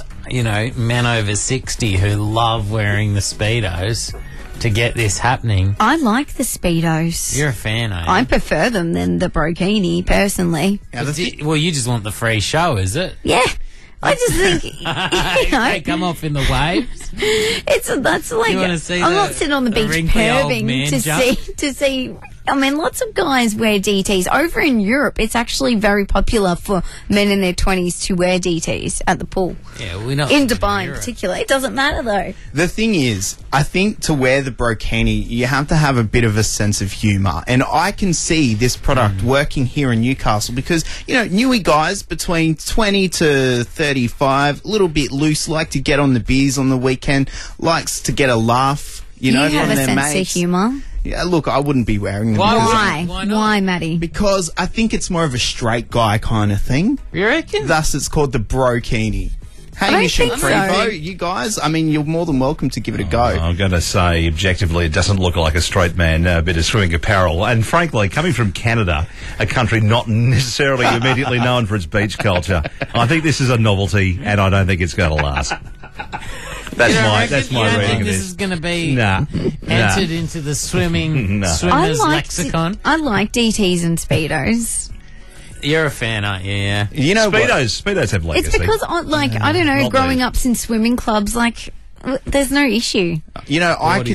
men over 60 who love wearing the Speedos to get this happening. I like the Speedos. You're a fan, aren't you? I prefer them than the brokini, personally. Well, you just want the free show, is it? Yeah. I just think, they come off in the waves. That's like, I'm not sitting on the beach perving to see. I mean, lots of guys wear DTs. Over in Europe, it's actually very popular for men in their 20s to wear DTs at the pool. Yeah, we're not in Dubai in particular. It doesn't matter, though. The thing is, I think to wear the brokini, you have to have a bit of a sense of humour. And I can see this product working here in Newcastle because, newie guys between 20 to 35, a little bit loose, like to get on the beers on the weekend, likes to get a laugh, you know, have from a their sense mates. of humour. Yeah, look, I wouldn't be wearing them. Why? Why, Maddie? Because I think it's more of a straight guy kind of thing. You reckon? Thus, it's called the brokini. Hamish and Crevo, you guys, I mean, you're more than welcome to give it a go. I'm going to say, objectively, it doesn't look like a straight man bit of swimming apparel. And frankly, coming from Canada, a country not necessarily immediately known for its beach culture, I think this is a novelty, and I don't think it's going to last. That's my reading of this this. is going to be entered into the swimmer's lexicon. I like DTs and Speedos. You're a fan, aren't you? Yeah. You know Speedos have legacy. It's because, I don't know, growing up in swimming clubs, there's no issue. You know,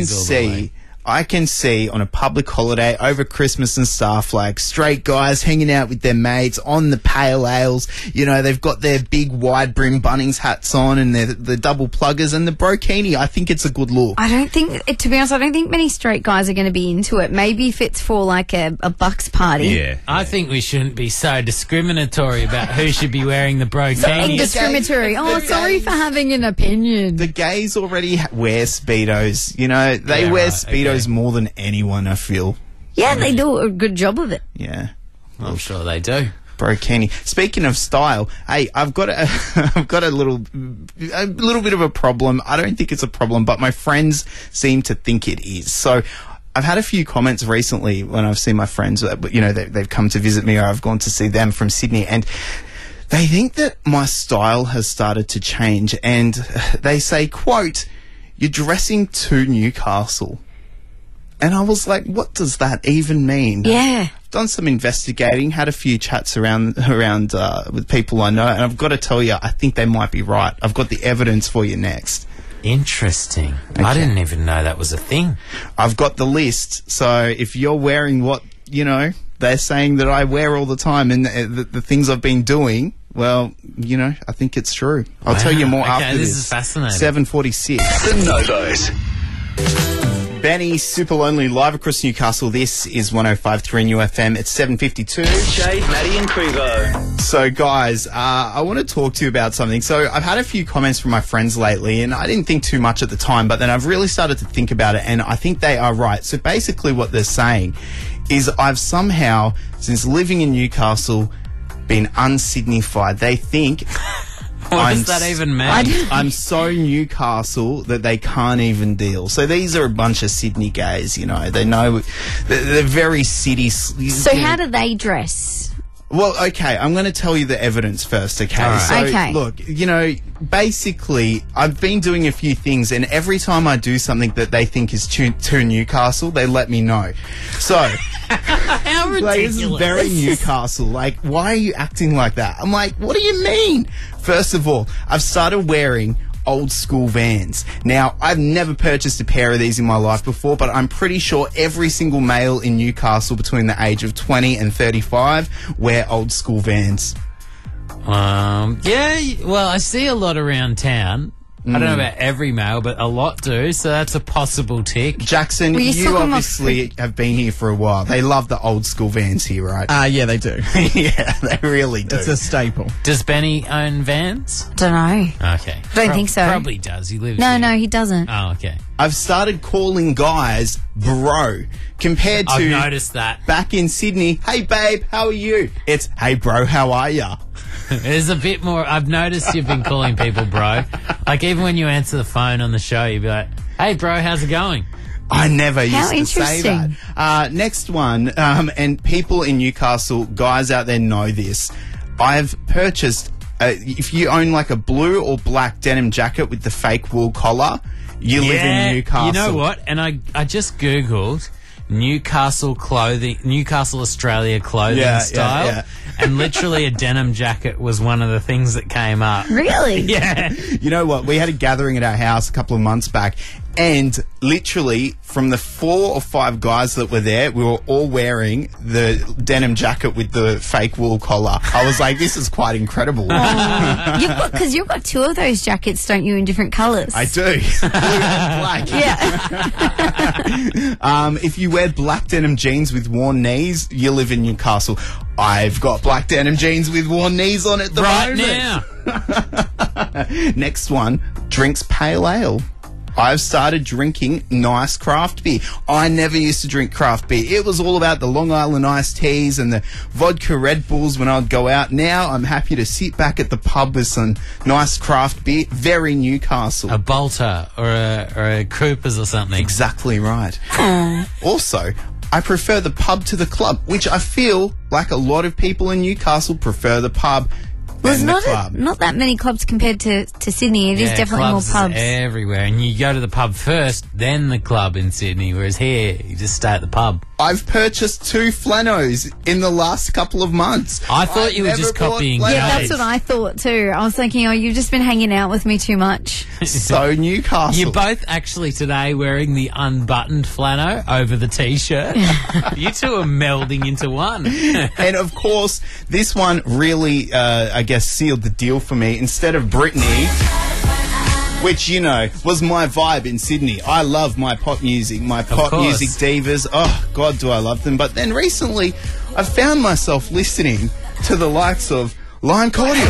I can see on a public holiday over Christmas and stuff, like straight guys hanging out with their mates on the pale ales. You know, they've got their big wide brim Bunnings hats on and the double pluggers and the brokini. I think it's a good look. To be honest, I don't think many straight guys are going to be into it. Maybe if it's for like a Bucks party. Yeah. I think we shouldn't be so discriminatory about who should be wearing the brokini. Indiscriminatory. Sorry for having an opinion. The gays already wear Speedos. You know, they wear Speedos more than anyone, I feel. Yeah, they do a good job of it. Yeah. I'm sure they do. Brokini. Speaking of style, hey, I've got a little bit of a problem. I don't think it's a problem, but my friends seem to think it is. So I've had a few comments recently when I've seen my friends, you know, they've come to visit me or I've gone to see them from Sydney, and they think that my style has started to change, and they say, quote, "You're dressing too Newcastle." And I was like, what does that even mean? Yeah. I've done some investigating, had a few chats around with people I know, and I've got to tell you, I think they might be right. I've got the evidence for you next. Interesting. Okay. I didn't even know that was a thing. I've got the list. So if you're wearing what, you know, they're saying that I wear all the time and the things I've been doing, well, you know, I think it's true. I'll tell you more after this. This is fascinating. 7:46. The Novos. Benny, Super Lonely, live across Newcastle. This is 105.3 New FM. It's 7:52. Jade, Maddie and Crevo. So, guys, I want to talk to you about something. So, I've had a few comments from my friends lately, and I didn't think too much at the time, but then I've really started to think about it, and I think they are right. So, basically what they're saying is I've somehow, since living in Newcastle, been un-Sydneyfied. They think... What does that even mean? I'm so Newcastle that they can't even deal. So these are a bunch of Sydney gays, you know. They know they're very city. So how do they dress? Well, okay, I'm going to tell you the evidence first, okay? Right. So, okay. Look, you know, basically, I've been doing a few things, and every time I do something that they think is too Newcastle, they let me know. So... How ridiculous. Like, this is very Newcastle. Like, why are you acting like that? I'm like, what do you mean? First of all, I've started wearing old school Vans. Now, I've never purchased a pair of these in my life before, but I'm pretty sure every single male in Newcastle between the age of 20 and 35 wear old school Vans. Yeah, well, I see a lot around town. I don't know about every male, but a lot do, so that's a possible tick. Jackson, you obviously have been here for a while. They love the old school Vans here, right? Yeah, they do. Yeah, they really do. It's a staple. Does Benny own Vans? Don't know. Okay. Don't think so. Probably does. He lives here. No, he doesn't. Oh, okay. I've started calling guys bro compared to... I've noticed that. Back in Sydney, hey babe, how are you? It's, hey bro, how are ya? There's a bit more. I've noticed you've been calling people bro. Like, even when you answer the phone on the show, you'd be like, hey bro, how's it going? I never used to say interesting. that. Next one, and people in Newcastle, guys out there know this. I've purchased, if you own like a blue or black denim jacket with the fake wool collar, you live in Newcastle. You know what? And I just Googled Newcastle clothing, Newcastle Australia clothing style. Yeah. And literally a denim jacket was one of the things that came up. Really? Yeah. You know what? We had a gathering at our house a couple of months back, and literally from the 4 or 5 guys that were there, we were all wearing the denim jacket with the fake wool collar. I was like, this is quite incredible. Because you've got 2 of those jackets, don't you, in different colours? I do. Blue and black. Yeah. If you wear black denim jeans with worn knees, you live in Newcastle. I've got black denim jeans with worn knees on at the moment. Now. Next one, drinks pale ale. I've started drinking nice craft beer. I never used to drink craft beer. It was all about the Long Island iced teas and the vodka Red Bulls when I'd go out. Now I'm happy to sit back at the pub with some nice craft beer. Very Newcastle. A Bolter or a Coopers or something. Exactly right. Also, I prefer the pub to the club, which I feel like a lot of people in Newcastle prefer the pub. There's than the club. not that many clubs compared to Sydney. It is definitely more pubs. Everywhere, and you go to the pub first, then the club in Sydney. Whereas here, you just stay at the pub. I've purchased 2 flanos in the last couple of months. I thought you were just copying Jade. Yeah, that's what I thought too. I was thinking, you've just been hanging out with me too much. So Newcastle. You're both actually today wearing the unbuttoned flannel over the T-shirt. You two are melding into one. And of course, this one really, I guess, sealed the deal for me. Instead of Britney, which, you know, was my vibe in Sydney. I love my pop music, my pop music divas. Oh, God, do I love them. But then recently, I found myself listening to the likes of Lion Cordial.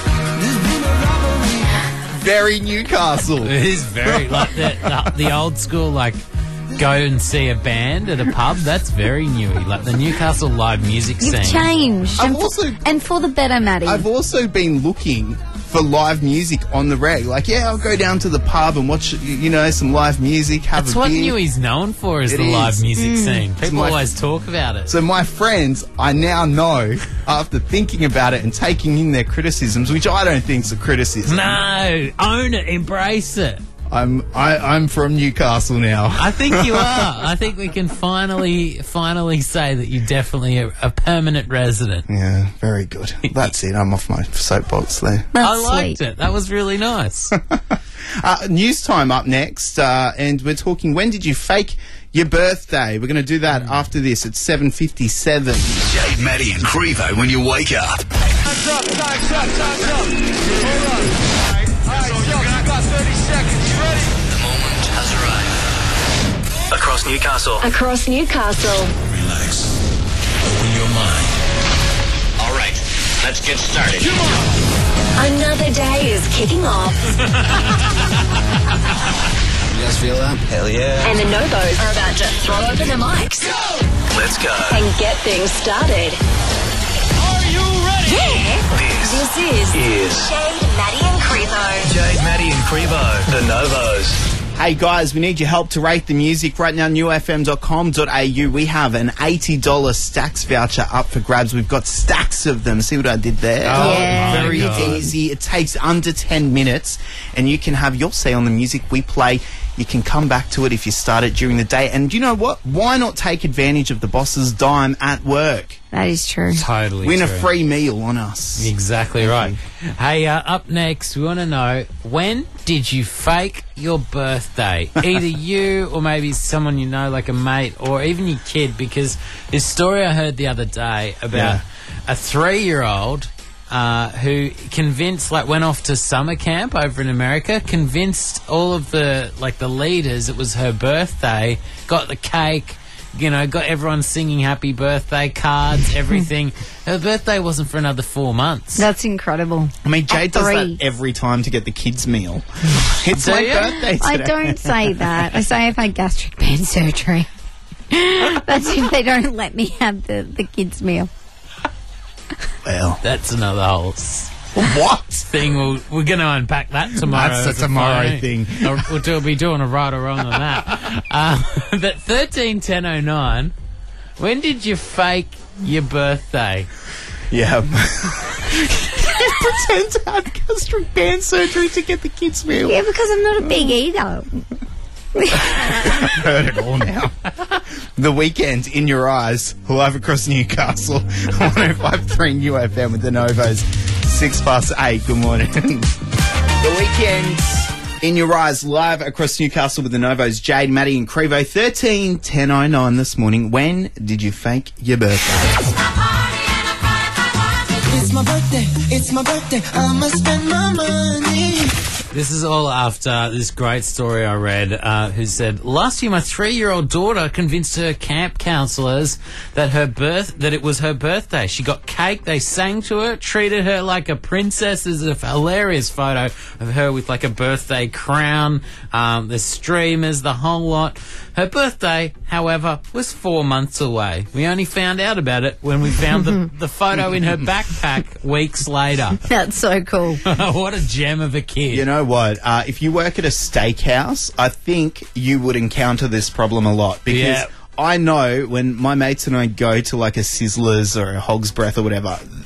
Very Newcastle. It is very, like, the old school, like, go and see a band at a pub. That's very newy. Like, the Newcastle live music scene. You've changed. And for the better, Maddie. I've also been looking for live music on the reg. Like, I'll go down to the pub and watch, you know, some live music, have That's a beer. That's what Newy's known for, is the live music scene. People always talk about it. So my friends, I now know, after thinking about it and taking in their criticisms, which I don't think's a criticism. No, own it, embrace it. I'm from Newcastle now. I think you are. I think we can finally say that you're definitely a permanent resident. Yeah, very good. That's it. I'm off my soapbox there. I liked it. That was really nice. News time up next, and we're talking, when did you fake your birthday? We're going to do that after this at 7:57. Jade, Maddie and Crevo when you wake up. Time's up. Hold on. All right, you got 30 seconds. You ready? The moment has arrived. Across Newcastle. Across Newcastle. Relax. Open your mind. All right, let's get started. Come on. Another day is kicking off. You guys feel that? Hell yeah. And the Novos are about to throw open the mics. Go! Let's go. And get things started. Are you ready? Yeah. This is Jade, Maddie and Crevo. Jade, Maddie and Crevo. The Novos. Hey guys, we need your help to rate the music. Right now, newfm.com.au, we have an $80 Stacks voucher up for grabs. We've got stacks of them. See what I did there? Yeah. Very easy. It takes under 10 minutes, and you can have your say on the music we play. You can come back to it if you start it during the day. And you know what? Why not take advantage of the boss's dime at work? That is true. Totally Win true. a free meal on us. Exactly right. Hey, up next, we want to know, when did you fake your birthday? Either you or maybe someone you know, like a mate, or even your kid, because this story I heard the other day about a 3-year-old who convinced, like, went off to summer camp over in America, convinced all of the leaders it was her birthday, got the cake, you know, got everyone singing happy birthday, cards, everything. Her birthday wasn't for another 4 months. That's incredible. I mean, Jade does that every time to get the kids' meal. It's my birthday today. I don't say that. I say I've had gastric band surgery. That's if they don't let me have the kids' meal. Well, that's another whole thing. We're going to unpack that tomorrow. That's a tomorrow thing. We'll be doing a right or wrong on that. But 131009, when did you fake your birthday? Yeah. Pretend to have gastric band surgery to get the kids' meal. Yeah, because I'm not a big eater. Heard it all now. The Weekend, In Your Eyes, live across Newcastle. 105.3 New FM with the Novos. 8:06. Good morning. The Weekend, In Your Eyes, live across Newcastle with the Novos. Jade, Maddie and Crevo. 131009 this morning. When did you fake your birthday? It's my birthday, it's my birthday, I'ma spend my money. This is all after this great story I read, who said, last year my 3-year-old daughter convinced her camp counsellors that it was her birthday. She got cake, they sang to her, treated her like a princess. There's a hilarious photo of her with like a birthday crown, the streamers, the whole lot. Her birthday, however, was 4 months away. We only found out about it when we found the photo in her backpack weeks later. That's so cool. What a gem of a kid. You know what? If you work at a steakhouse, I think you would encounter this problem a lot. Because I know when my mates and I go to like a Sizzlers or a Hog's Breath or whatever,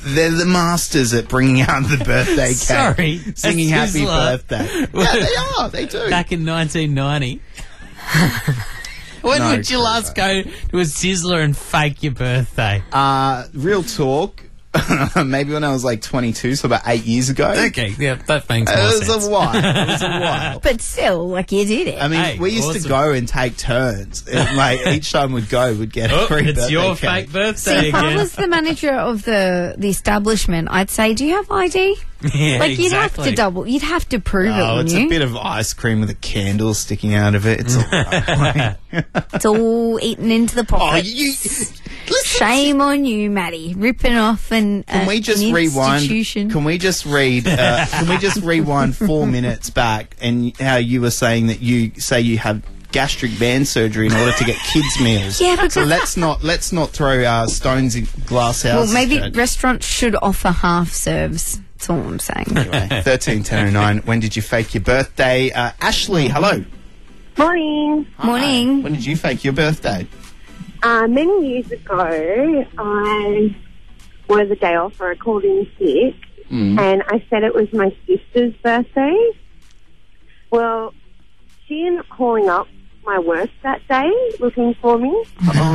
They're the masters at bringing out the birthday cake. Sorry. Singing happy birthday. Yeah, they are. They do. Back in 1990. When would you last go to a Sizzler and fake your birthday? Real talk. Maybe when I was like 22, so about 8 years ago. Okay, yeah, that makes more sense. It was a while. But still, like, you did it. I mean, we used to go and take turns. Like, each time we'd go, we'd get a free birthday it's your cake. fake birthday See, if I again. was the manager of the establishment, I'd say, do you have ID? Yeah, like, you'd have exactly. you'd have to prove it, wouldn't it's you? a bit of ice cream with a candle sticking out of it. It's all right. It's all eaten into the pocket. Shame on you, Maddie, ripping off an Can we just rewind? Can we just read? Can we just rewind 4 minutes back and how you were saying that you say you have gastric band surgery in order to get kids meals? Yeah, because so let's not throw stones in glass houses. Well, maybe restaurants should offer half serves. That's all I'm saying. Anyway, 13:10:09. When did you fake your birthday? Ashley, hello. Morning. Hi. Morning. When did you fake your birthday? Many years ago, I was a day off, or I called in sick, and I said it was my sister's birthday. Well, she ended up calling up my work that day, looking for me.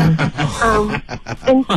And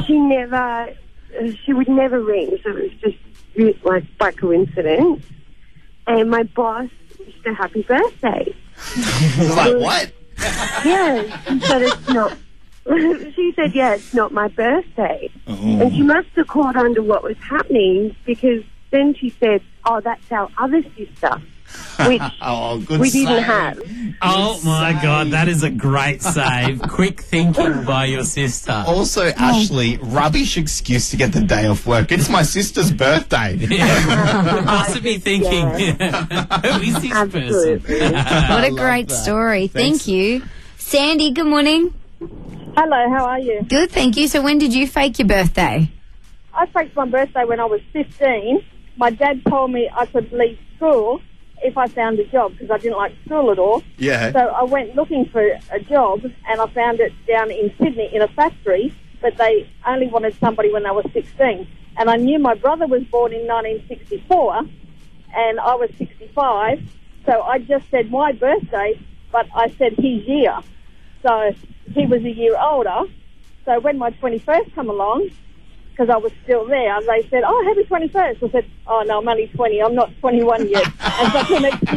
she would never ring, so it was just like by coincidence. And my boss wished her happy birthday. Like, what? Yeah, she said it's not. She said, yeah, it's not my birthday. And she must have caught on to what was happening, because then she said, oh, that's our other sister, which we didn't have. Oh, my God, that is a great save. Quick thinking by your sister. Also, Ashley, rubbish excuse to get the day off work. It's my sister's birthday. Yeah. Must be thinking, who is this person? What a great story. Thank you. Sandy, good morning. Hello, how are you? Good, thank you. So when did you fake your birthday? I faked my birthday when I was 15. My dad told me I could leave school if I found a job, because I didn't like school at all. Yeah. So I went looking for a job, and I found it down in Sydney in a factory, but they only wanted somebody when they were 16. And I knew my brother was born in 1964, and I was 65. So I just said my birthday, but I said his year. So he was a year older. So when my 21st come along, because I was still there, they said, oh, happy 21st. I said, oh, no, I'm only 20. I'm not 21 yet. And so till next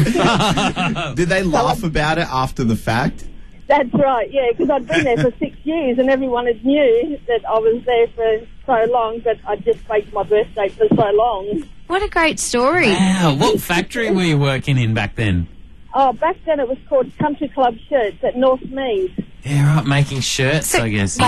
year. Did they laugh about it after the fact? That's right, yeah, because I'd been there for 6 years and everyone had knew that I was there for so long, but I just faked my birthday for so long. What a great story. Wow, what factory were you working in back then? Oh, back then it was called Country Club Shirts at North Mead. Yeah, right, making shirts, I guess.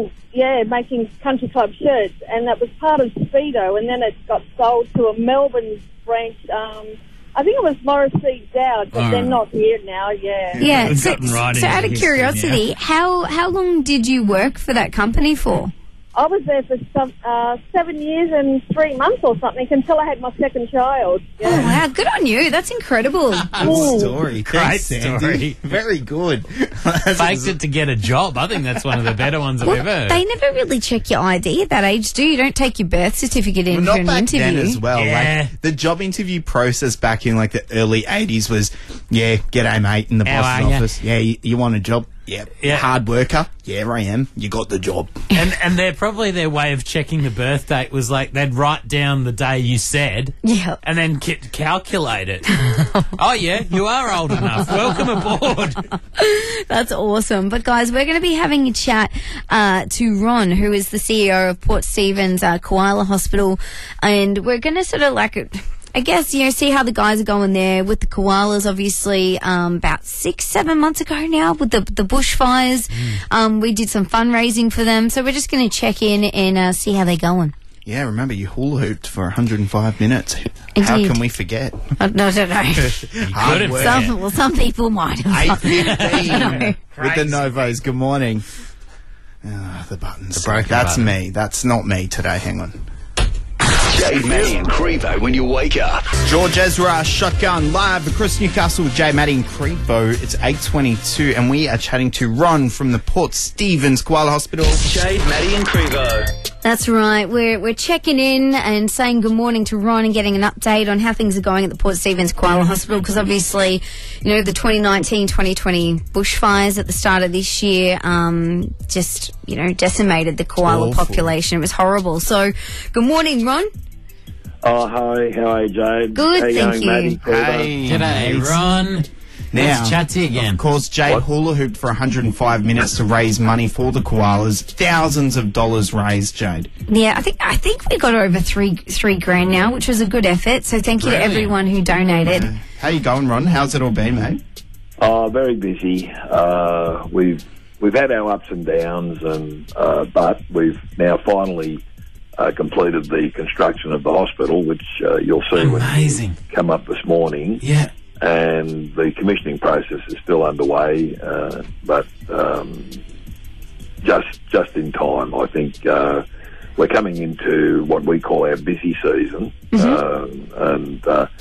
Making Country Club shirts, and that was part of Speedo, and then it got sold to a Melbourne branch. I think it was Morrissey Dowd, but they're not here now, yeah. Yeah, so out of curiosity, how long did you work for that company for? I was there for 7 years and 3 months or something until I had my second child. Yeah. Oh, wow, good on you. That's incredible. Good story. Great Thanks, Sandy. story. Very good. Faked it to get a job. I think that's one of the better ones I've ever heard. They never really check your ID at that age, do you? You don't take your birth certificate in for Not an back interview. then as well. Yeah. Like, the job interview process back in like the early 80s was, yeah, g'day mate in the How boss's are ya? office. Yeah, you want a job? Yeah. Yeah. Hard worker? Yeah, I am. You got the job. And they're probably their way of checking the birth date was like they'd write down the day you said, Yeah. and then calculate it. Oh yeah, you are old enough. Welcome aboard. That's awesome. But guys, we're going to be having a chat to Ron, who is the CEO of Port Stephens Koala Hospital, and we're going to sort of I guess, see how the guys are going there with the koalas, obviously, about 6-7 months ago now with the bushfires. We did some fundraising for them. So we're just going to check in and see how they're going. Yeah, remember you hula hooped for 105 minutes. How can we forget? No, no, no. Hard work. Some people might have. 8:15 with the Novos. Good morning. The buttons. That's me. That's not me today. Hang on. Jade, Maddie and Crevo when you wake up. George Ezra, Shotgun, live across Newcastle with Jade, Maddie and Crevo. It's 8:22 and we are chatting to Ron from the Port Stephens Koala Hospital. Jade, Maddie and Crevo. That's right. We're checking in and saying good morning to Ron and getting an update on how things are going at the Port Stephens Koala Hospital, because obviously, you know, the 2019-2020 bushfires at the start of this year just, you know, decimated the koala population. It was horrible. So, good morning, Ron. Oh, hi. How are you, Jade? Good, thank you. Maddie? Hey, g'day, Ron. Now, let's chat to you again. Of course, Jade hula hooped for 105 minutes to raise money for the koalas. Thousands of dollars raised, Jade. Yeah, I think we got over three grand now, which was a good effort. So thank you to everyone who donated. How you going, Ron? How's it all been, mate? Oh, very busy. We've had our ups and downs, and but we've now finally completed the construction of the hospital, which you'll see when you come up this morning. Yeah. And the commissioning process is still underway, but just in time. I think we're coming into what we call our busy season, and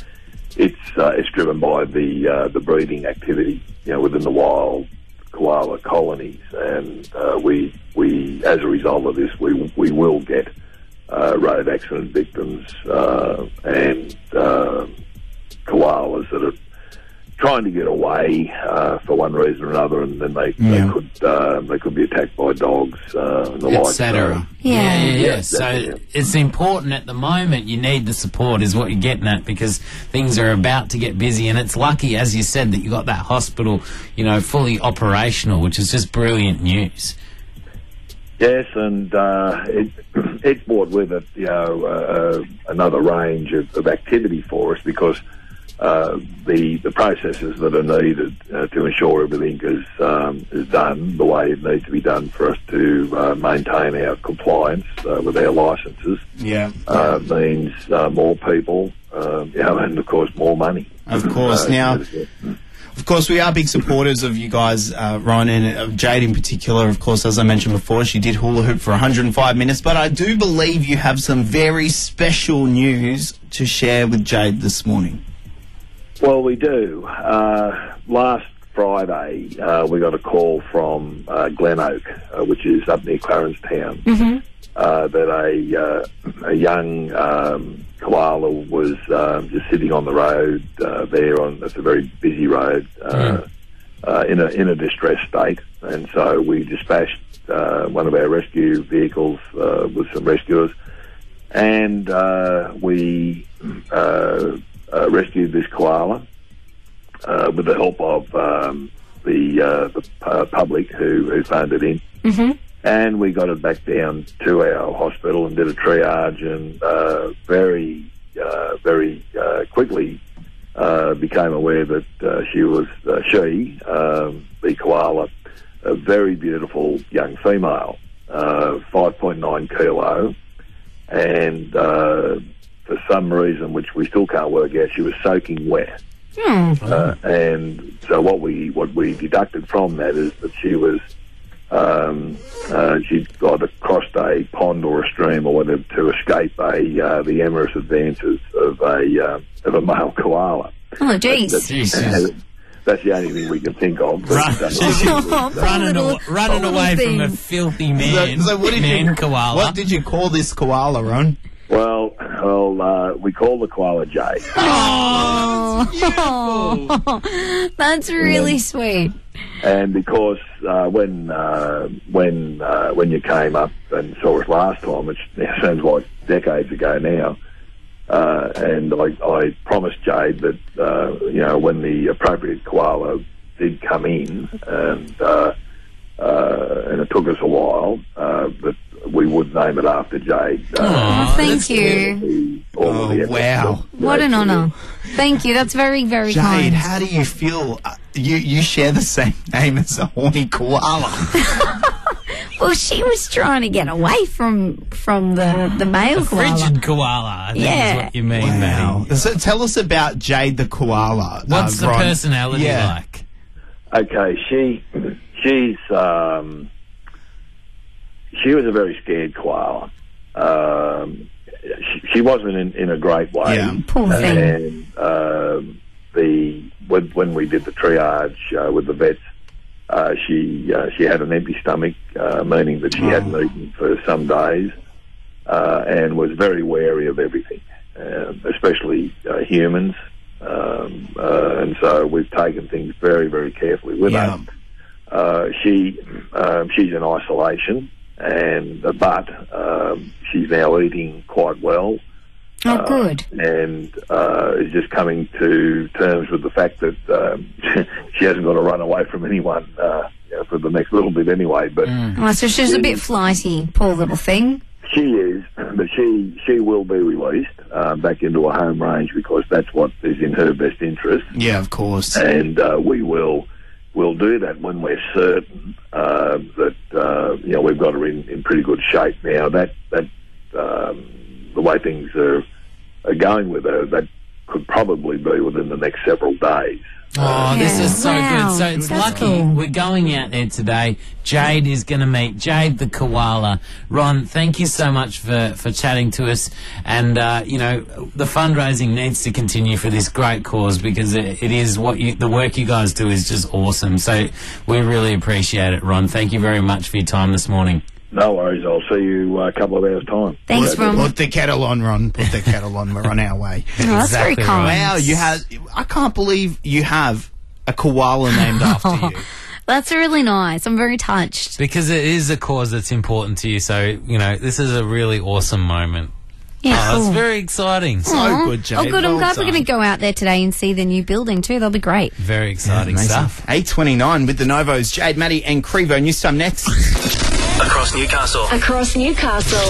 it's driven by the breeding activity, you know, within the wild koala colonies, and we as a result of this, we will get road accident victims and koalas that are trying to get away for one reason or another, and then they could be attacked by dogs and the like. Etc. Yeah. So it's important at the moment. You need the support, is what you're getting at, because things are about to get busy, and it's lucky, as you said, that you got that hospital, you know, fully operational, which is just brilliant news. Yes, and it's brought with it, you know, another range of activity for us, because the processes that are needed to ensure everything is done the way it needs to be done for us to maintain our compliance with our licences means more people, you know, and of course more money. Of course. Now, of course, we are big supporters of you guys, Ron, and Jade in particular. Of course, as I mentioned before, she did hula hoop for 105 minutes, but I do believe you have some very special news to share with Jade this morning. Well, we do. Last Friday, we got a call from Glen Oak, which is up near Clarenstown, that a young koala was just sitting on the road it's a very busy road, in a distressed state, and so we dispatched one of our rescue vehicles with some rescuers, and we rescued this koala with the help of the public who phoned it in. And we got it back down to our hospital and did a triage, and very quickly became aware that the koala, a very beautiful young female, 5.9 kilo, and for some reason, which we still can't work out, she was soaking wet. And so what we deducted from that is that she was she'd got crossed a pond or a stream or whatever to escape the amorous advances of a male koala. Oh, jeez. That's the only thing we can think of. Running away from a filthy man. So koala. What did you call this koala, Ron? Well, we call the koala Jade. Oh, that's really sweet. And because when you came up and saw us last time, which now seems like decades ago now, and I promised Jade that you know, when the appropriate koala did come in, and it took us a while, but we would name it after Jade. Thank you. Wow. What an honour. Thank you. That's very, very Jade, kind. how do you feel? You share the same name as a horny koala. Well, she was trying to get away from the male koala. Frigid koala, I think is what you mean, Maddie. So tell us about Jade the koala. What's the Ron? personality like? Okay, she was a very scared koala. She wasn't in a great way. Yeah, poor thing. And when we did the triage with the vets, she had an empty stomach, meaning that she hadn't eaten for some days, and was very wary of everything, especially humans. And so we've taken things very, very carefully with her. She's in isolation, but she's now eating quite well. Oh, good. And is just coming to terms with the fact that she hasn't got to run away from anyone for the next little bit anyway. But so she's a bit flighty, poor little thing. She is, but she will be released back into a home range because that's what is in her best interest. Yeah, of course. And we'll do that when we're certain that we've got her in pretty good shape now. That the way things are going with her, that could probably be within the next several days. Oh, this is so good. So it's lucky we're going out there today. Jade is going to meet Jade the koala. Ron, thank you so much for chatting to us. And, the fundraising needs to continue for this great cause because it is the work you guys do is just awesome. So we really appreciate it, Ron. Thank you very much for your time this morning. No worries. I'll see you a couple of hours' time. Thanks, Ron. Put the kettle on, Ron. Put the kettle on. We're on our way. Oh, that's very kind. Wow, I can't believe you have a koala named after you. That's really nice. I'm very touched. Because it is a cause that's important to you. So, this is a really awesome moment. Yeah, It's very exciting. So good, Jade. Oh, good. I'm glad we're going to go out there today and see the new building too. That'll be great. Very exciting stuff. 8:29 with the Novos, Jade, Maddie and Crevo. News time next. Across Newcastle. Across Newcastle.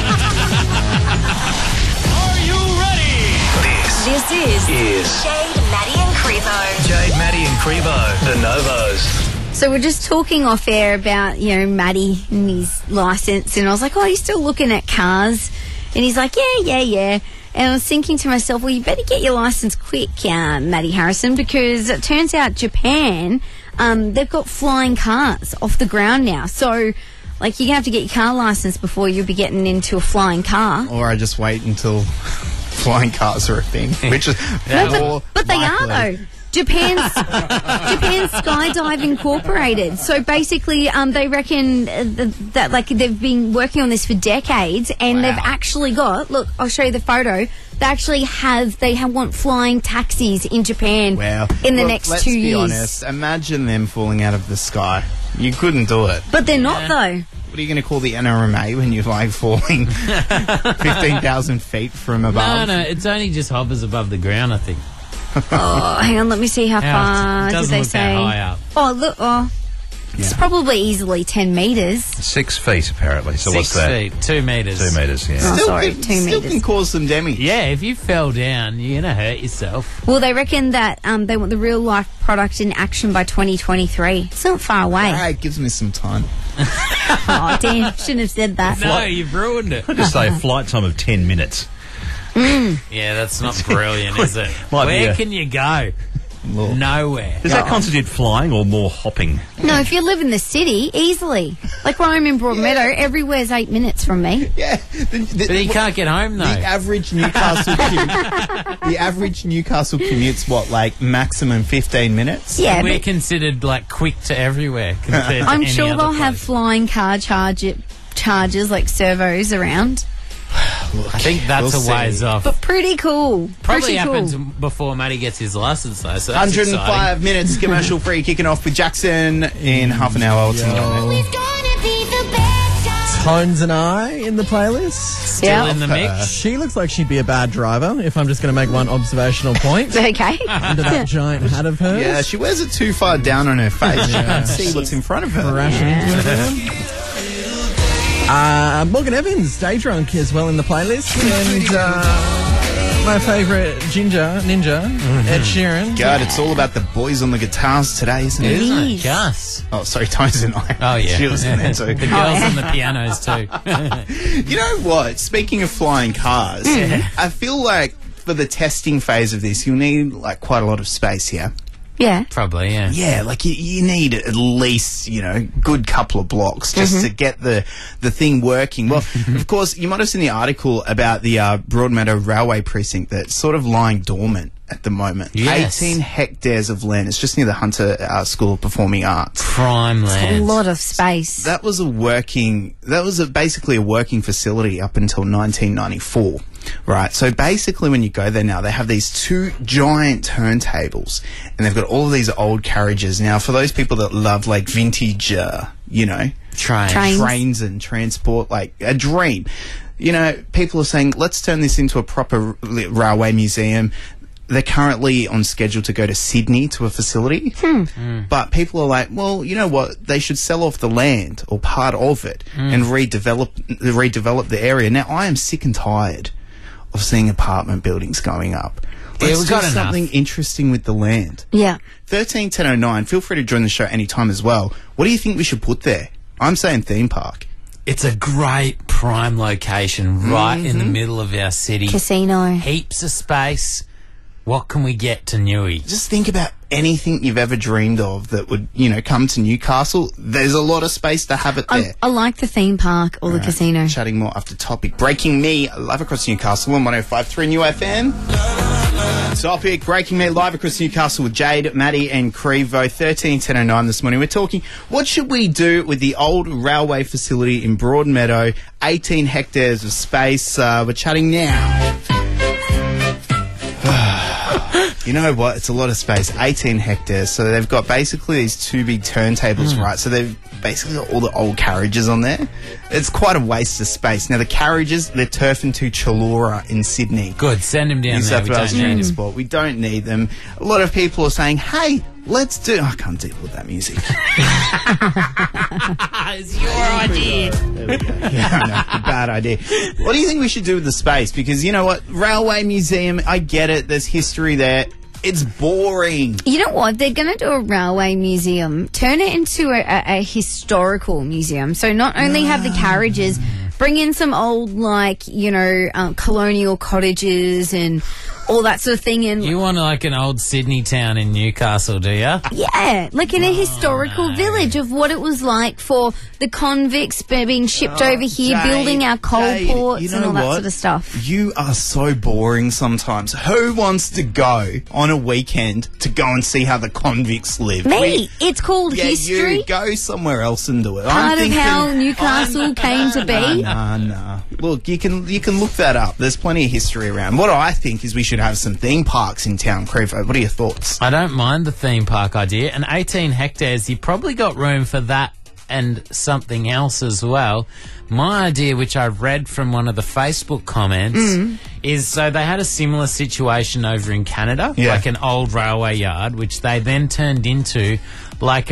Are you ready? This is Jade, Maddie and Crevo. Jade, Maddie and Crevo, the Novos. So we're just talking off air about, Maddie and his licence, and I was like, oh, you're still looking at cars? And he's like, yeah. And I was thinking to myself, well, you better get your licence quick, Maddie Harrison, because it turns out Japan, they've got flying cars off the ground now. So, you're going to have to get your car licence before you'll be getting into a flying car. Or I just wait until flying cars are a thing, which is but they are, though. Japan's Skydive Incorporated. So basically, they reckon that they've been working on this for decades, and they've actually got. Look, I'll show you the photo. They want flying taxis in Japan in the next 2 years. Let's be honest. Imagine them falling out of the sky. You couldn't do it. But they're not, though. What are you going to call the NRMA when you're falling 15,000 feet from above? No, it's only just hovers above the ground, I think. Oh, hang on, let me see how far did they say? High up. Oh, look, it's probably easily 10 metres. 6 feet, apparently. So 6 what's that? feet, 2 metres. 2 metres, yeah. Sorry, 2 Still metres. can cause some damage. Yeah, if you fell down, you're going to hurt yourself. Well, they reckon that they want the real-life product in action by 2023. It's not far away. It gives me some time. Oh, damn, shouldn't have said that. No, you've ruined it. Just say a flight time of 10 minutes. Yeah, that's not brilliant, is it? Where can you go? Nowhere. Does that constitute flying or more hopping? No, if you live in the city, easily. Like when I'm in Broadmeadow, everywhere's 8 minutes from me. Yeah. But you can't get home, though. The average Newcastle commute's what, maximum 15 minutes? Yeah, we're considered quick to everywhere compared to I'm any sure other they'll place. have flying car chargers, like servos around. Look, I think that's a ways off. But pretty cool. Probably happens before Matty gets his license, though. So that's 105 exciting. minutes, commercial free, kicking off with Jackson in half an hour. Tones and I in the playlist. Still in the mix. She looks like she'd be a bad driver, if I'm just going to make one observational point. Okay. Under that giant hat of hers. Yeah, she wears it too far down on her face. She can't see what's in front of her. Morgan Evans, Day Drunk, as well in the playlist. And my favourite ninja, Ed Sheeran. God, it's all about the boys on the guitars today, isn't it? Isn't it? Gus. Oh, sorry, Tones and I. Oh, yeah. She was in there too. The girls on the pianos, too. You know what? Speaking of flying cars, I feel like for the testing phase of this, you'll need quite a lot of space here. Yeah. Probably, yeah. Yeah, you need at least, good couple of blocks just to get the thing working. Well, of course, you might have seen the article about the Broadmeadow Railway Precinct that's sort of lying dormant. at the moment. Yes. 18 hectares of land. It's just near the Hunter School of Performing Arts. Prime land. It's a lot of space. That was basically a working facility up until 1994. Right, so basically when you go there now, they have these 2 giant turntables, and they've got all of these old carriages. Now, for those people that love, like, vintage, trains and transport, like, a dream. You know, people are saying, let's turn this into a proper railway museum. They're currently on schedule to go to Sydney to a facility. But people are like, well, you know what? They should sell off the land or part of it and redevelop the area. Now, I am sick and tired of seeing apartment buildings going up. Let's do something interesting with the land. Yeah. 131009. Feel free to join the show anytime as well. What do you think we should put there? I'm saying theme park. It's a great prime location right in the middle of our city. Casino. Heaps of space. What can we get to Newey? Just think about anything you've ever dreamed of that would, come to Newcastle. There's a lot of space to have it there. I like the theme park or the casino. Chatting more after topic. Breaking Me live across Newcastle on 105.3 New FM. Topic, Breaking Me live across Newcastle with Jade, Maddie and Crevo. 131009 this morning. We're talking, what should we do with the old railway facility in Broadmeadow? 18 hectares of space. We're chatting now. You know what? It's a lot of space. 18 hectares. So they've got basically these 2 big turntables, right? So they've basically got all the old carriages on there. It's quite a waste of space. Now, the carriages, they're turfing to Chullora in Sydney. Good. Send them down there. We don't need them. We don't need them. A lot of people are saying, hey, let's do... I can't deal with that music. It's your idea. There we go. Yeah, I know. Bad idea. What do you think we should do with the space? Because you know what? Railway museum, I get it. There's history there. It's boring. You know what? They're going to do a railway museum, turn it into a historical museum. So not only have the carriages, bring in some old, colonial cottages and all that sort of thing. And you want like an old Sydney town in Newcastle, do you? Yeah, like in a historical village of what it was like for the convicts being shipped over here, Jade, building our coal ports and all that sort of stuff. You are so boring sometimes. Who wants to go on a weekend to go and see how the convicts live? Me. It's called history. You go somewhere else and do it. Part of how Newcastle came to be. Nah. Look, you can look that up. There's plenty of history around. What I think is we should have some theme parks in town. Crevo, what are your thoughts? I don't mind the theme park idea. And 18 hectares, you probably got room for that and something else as well. My idea, which I read from one of the Facebook comments, is so they had a similar situation over in Canada, like an old railway yard, which they then turned into like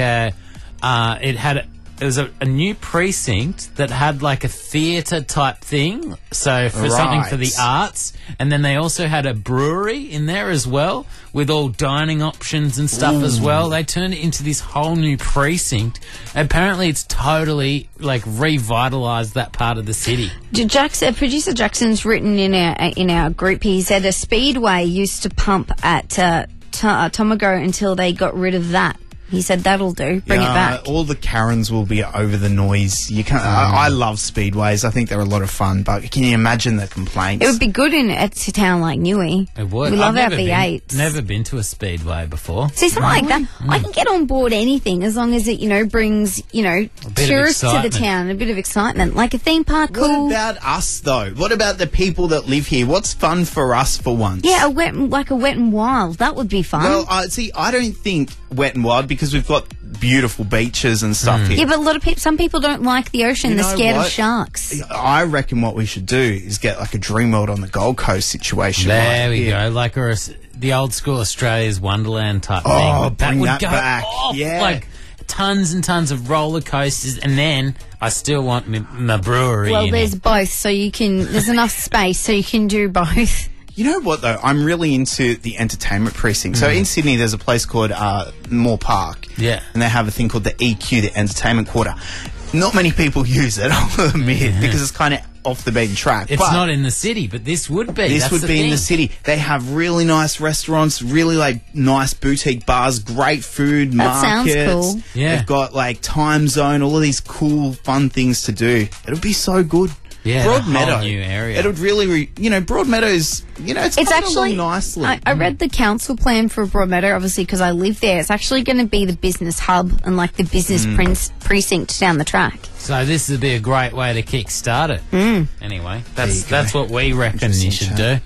it was a new precinct that had like a theatre type thing, so for something for the arts, and then they also had a brewery in there as well with all dining options and stuff as well. They turned it into this whole new precinct. Apparently it's totally like revitalised that part of the city. Producer Jackson's written in our group, he said a speedway used to pump at Tomago until they got rid of that. He said that'll do. Bring it back. All the Karens will be over the noise. You can't. I love speedways. I think they're a lot of fun. But can you imagine the complaints? It would be good in a town like Newey. It would. We love our V8s. Never been to a speedway before. See, something like that. I can get on board anything as long as it brings tourists to the town, a bit of excitement, like a theme park. Cool. What about us though? What about the people that live here? What's fun for us for once? Yeah, a wet and wild. That would be fun. Well, I don't think wet and wild because we've got beautiful beaches and stuff here. Yeah, but some people don't like the ocean. They're scared of sharks. I reckon what we should do is get like a Dreamworld on the Gold Coast situation. There we go. Like the old school Australia's Wonderland type thing. Oh, bring that back. Yeah. Like tons and tons of roller coasters, and then I still want my brewery. Well, there's both, so there's enough space so you can do both. You know what, though? I'm really into the entertainment precinct. So in Sydney, there's a place called Moore Park. Yeah. And they have a thing called the EQ, the Entertainment Quarter. Not many people use it, I'll admit, because it's kind of off the beaten track. It's not in the city, but this would be. This would be in the city. They have really nice restaurants, really nice boutique bars, great food, markets. That sounds cool. Yeah. They've got time zone, all of these cool, fun things to do. It'll be so good. Yeah, Broadmeadow, new area. It would really, Broadmeadow's, it's actually along nicely. I read the council plan for Broadmeadow, obviously, because I live there. It's actually going to be the business hub and like the business precinct down the track. So this would be a great way to kick-start it. Anyway, that's what we reckon you should do.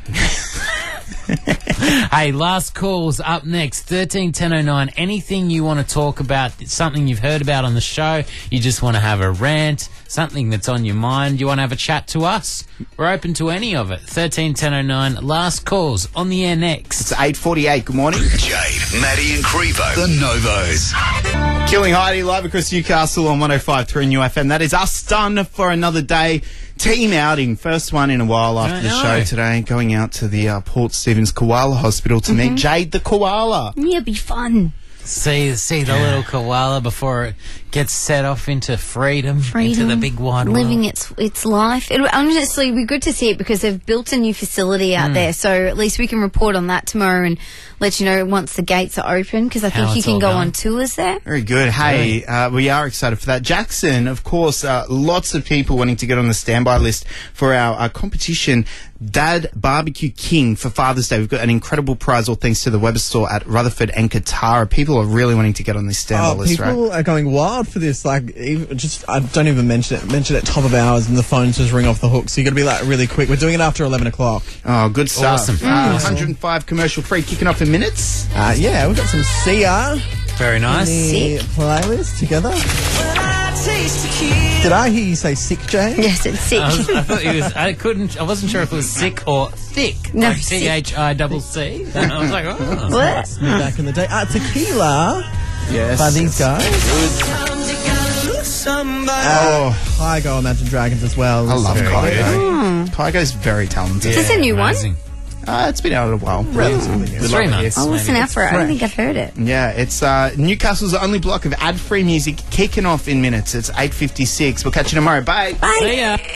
Hey, last calls up next, 131009. Anything you want to talk about, something you've heard about on the show, you just want to have a rant, something that's on your mind, you want to have a chat to us, we're open to any of it. 131009, last calls on the air next. It's 8:48. Good morning. Jade, Maddie and Crevo, the Novos. Killing Heidi live across Newcastle on 105.3 New FM. That is us done for another day. Team outing, first one in a while after the show today. Going out to the Port Stephens Koala Hospital to meet Jade the koala. Yeah, it'd be fun. See the little koala before it gets set off into freedom, into the big wide world. Living its life. It would honestly be good to see it because they've built a new facility out there, so at least we can report on that tomorrow and let you know once the gates are open, because I think you can go on tours there. Very good. Hey, we are excited for that. Jackson, of course, lots of people wanting to get on the standby list for our competition, Dad Barbecue King, for Father's Day. We've got an incredible prize, all thanks to the Weber store at Rutherford and Katara. People are really wanting to get on this standby list, right? People are going wild for this. Like, I don't even mention it. Mention it top of hours and the phones just ring off the hook. So you got to be like really quick. We're doing it after 11 o'clock. Oh, good stuff. Awesome. 105 commercial free, kicking off in minutes. Yeah, we've got some Sia. Very nice. Sick. Playlist together. Did I hear you say sick, Jay? Yes, it's sick. I thought he was. I wasn't sure if it was sick or thick. No, like THICC. And I was like, oh. What? Back in the day. Tequila. Yes. By these guys. Kygo, Imagine Dragons as well. I love Kygo. Kygo's very talented. Is this a new one? It's been out a while. Relatively new. 3 months. I'll listen out for it. I don't think I've heard it. Yeah, it's Newcastle's only block of ad-free music kicking off in minutes. It's 8:56. We'll catch you tomorrow. Bye. Bye. See ya.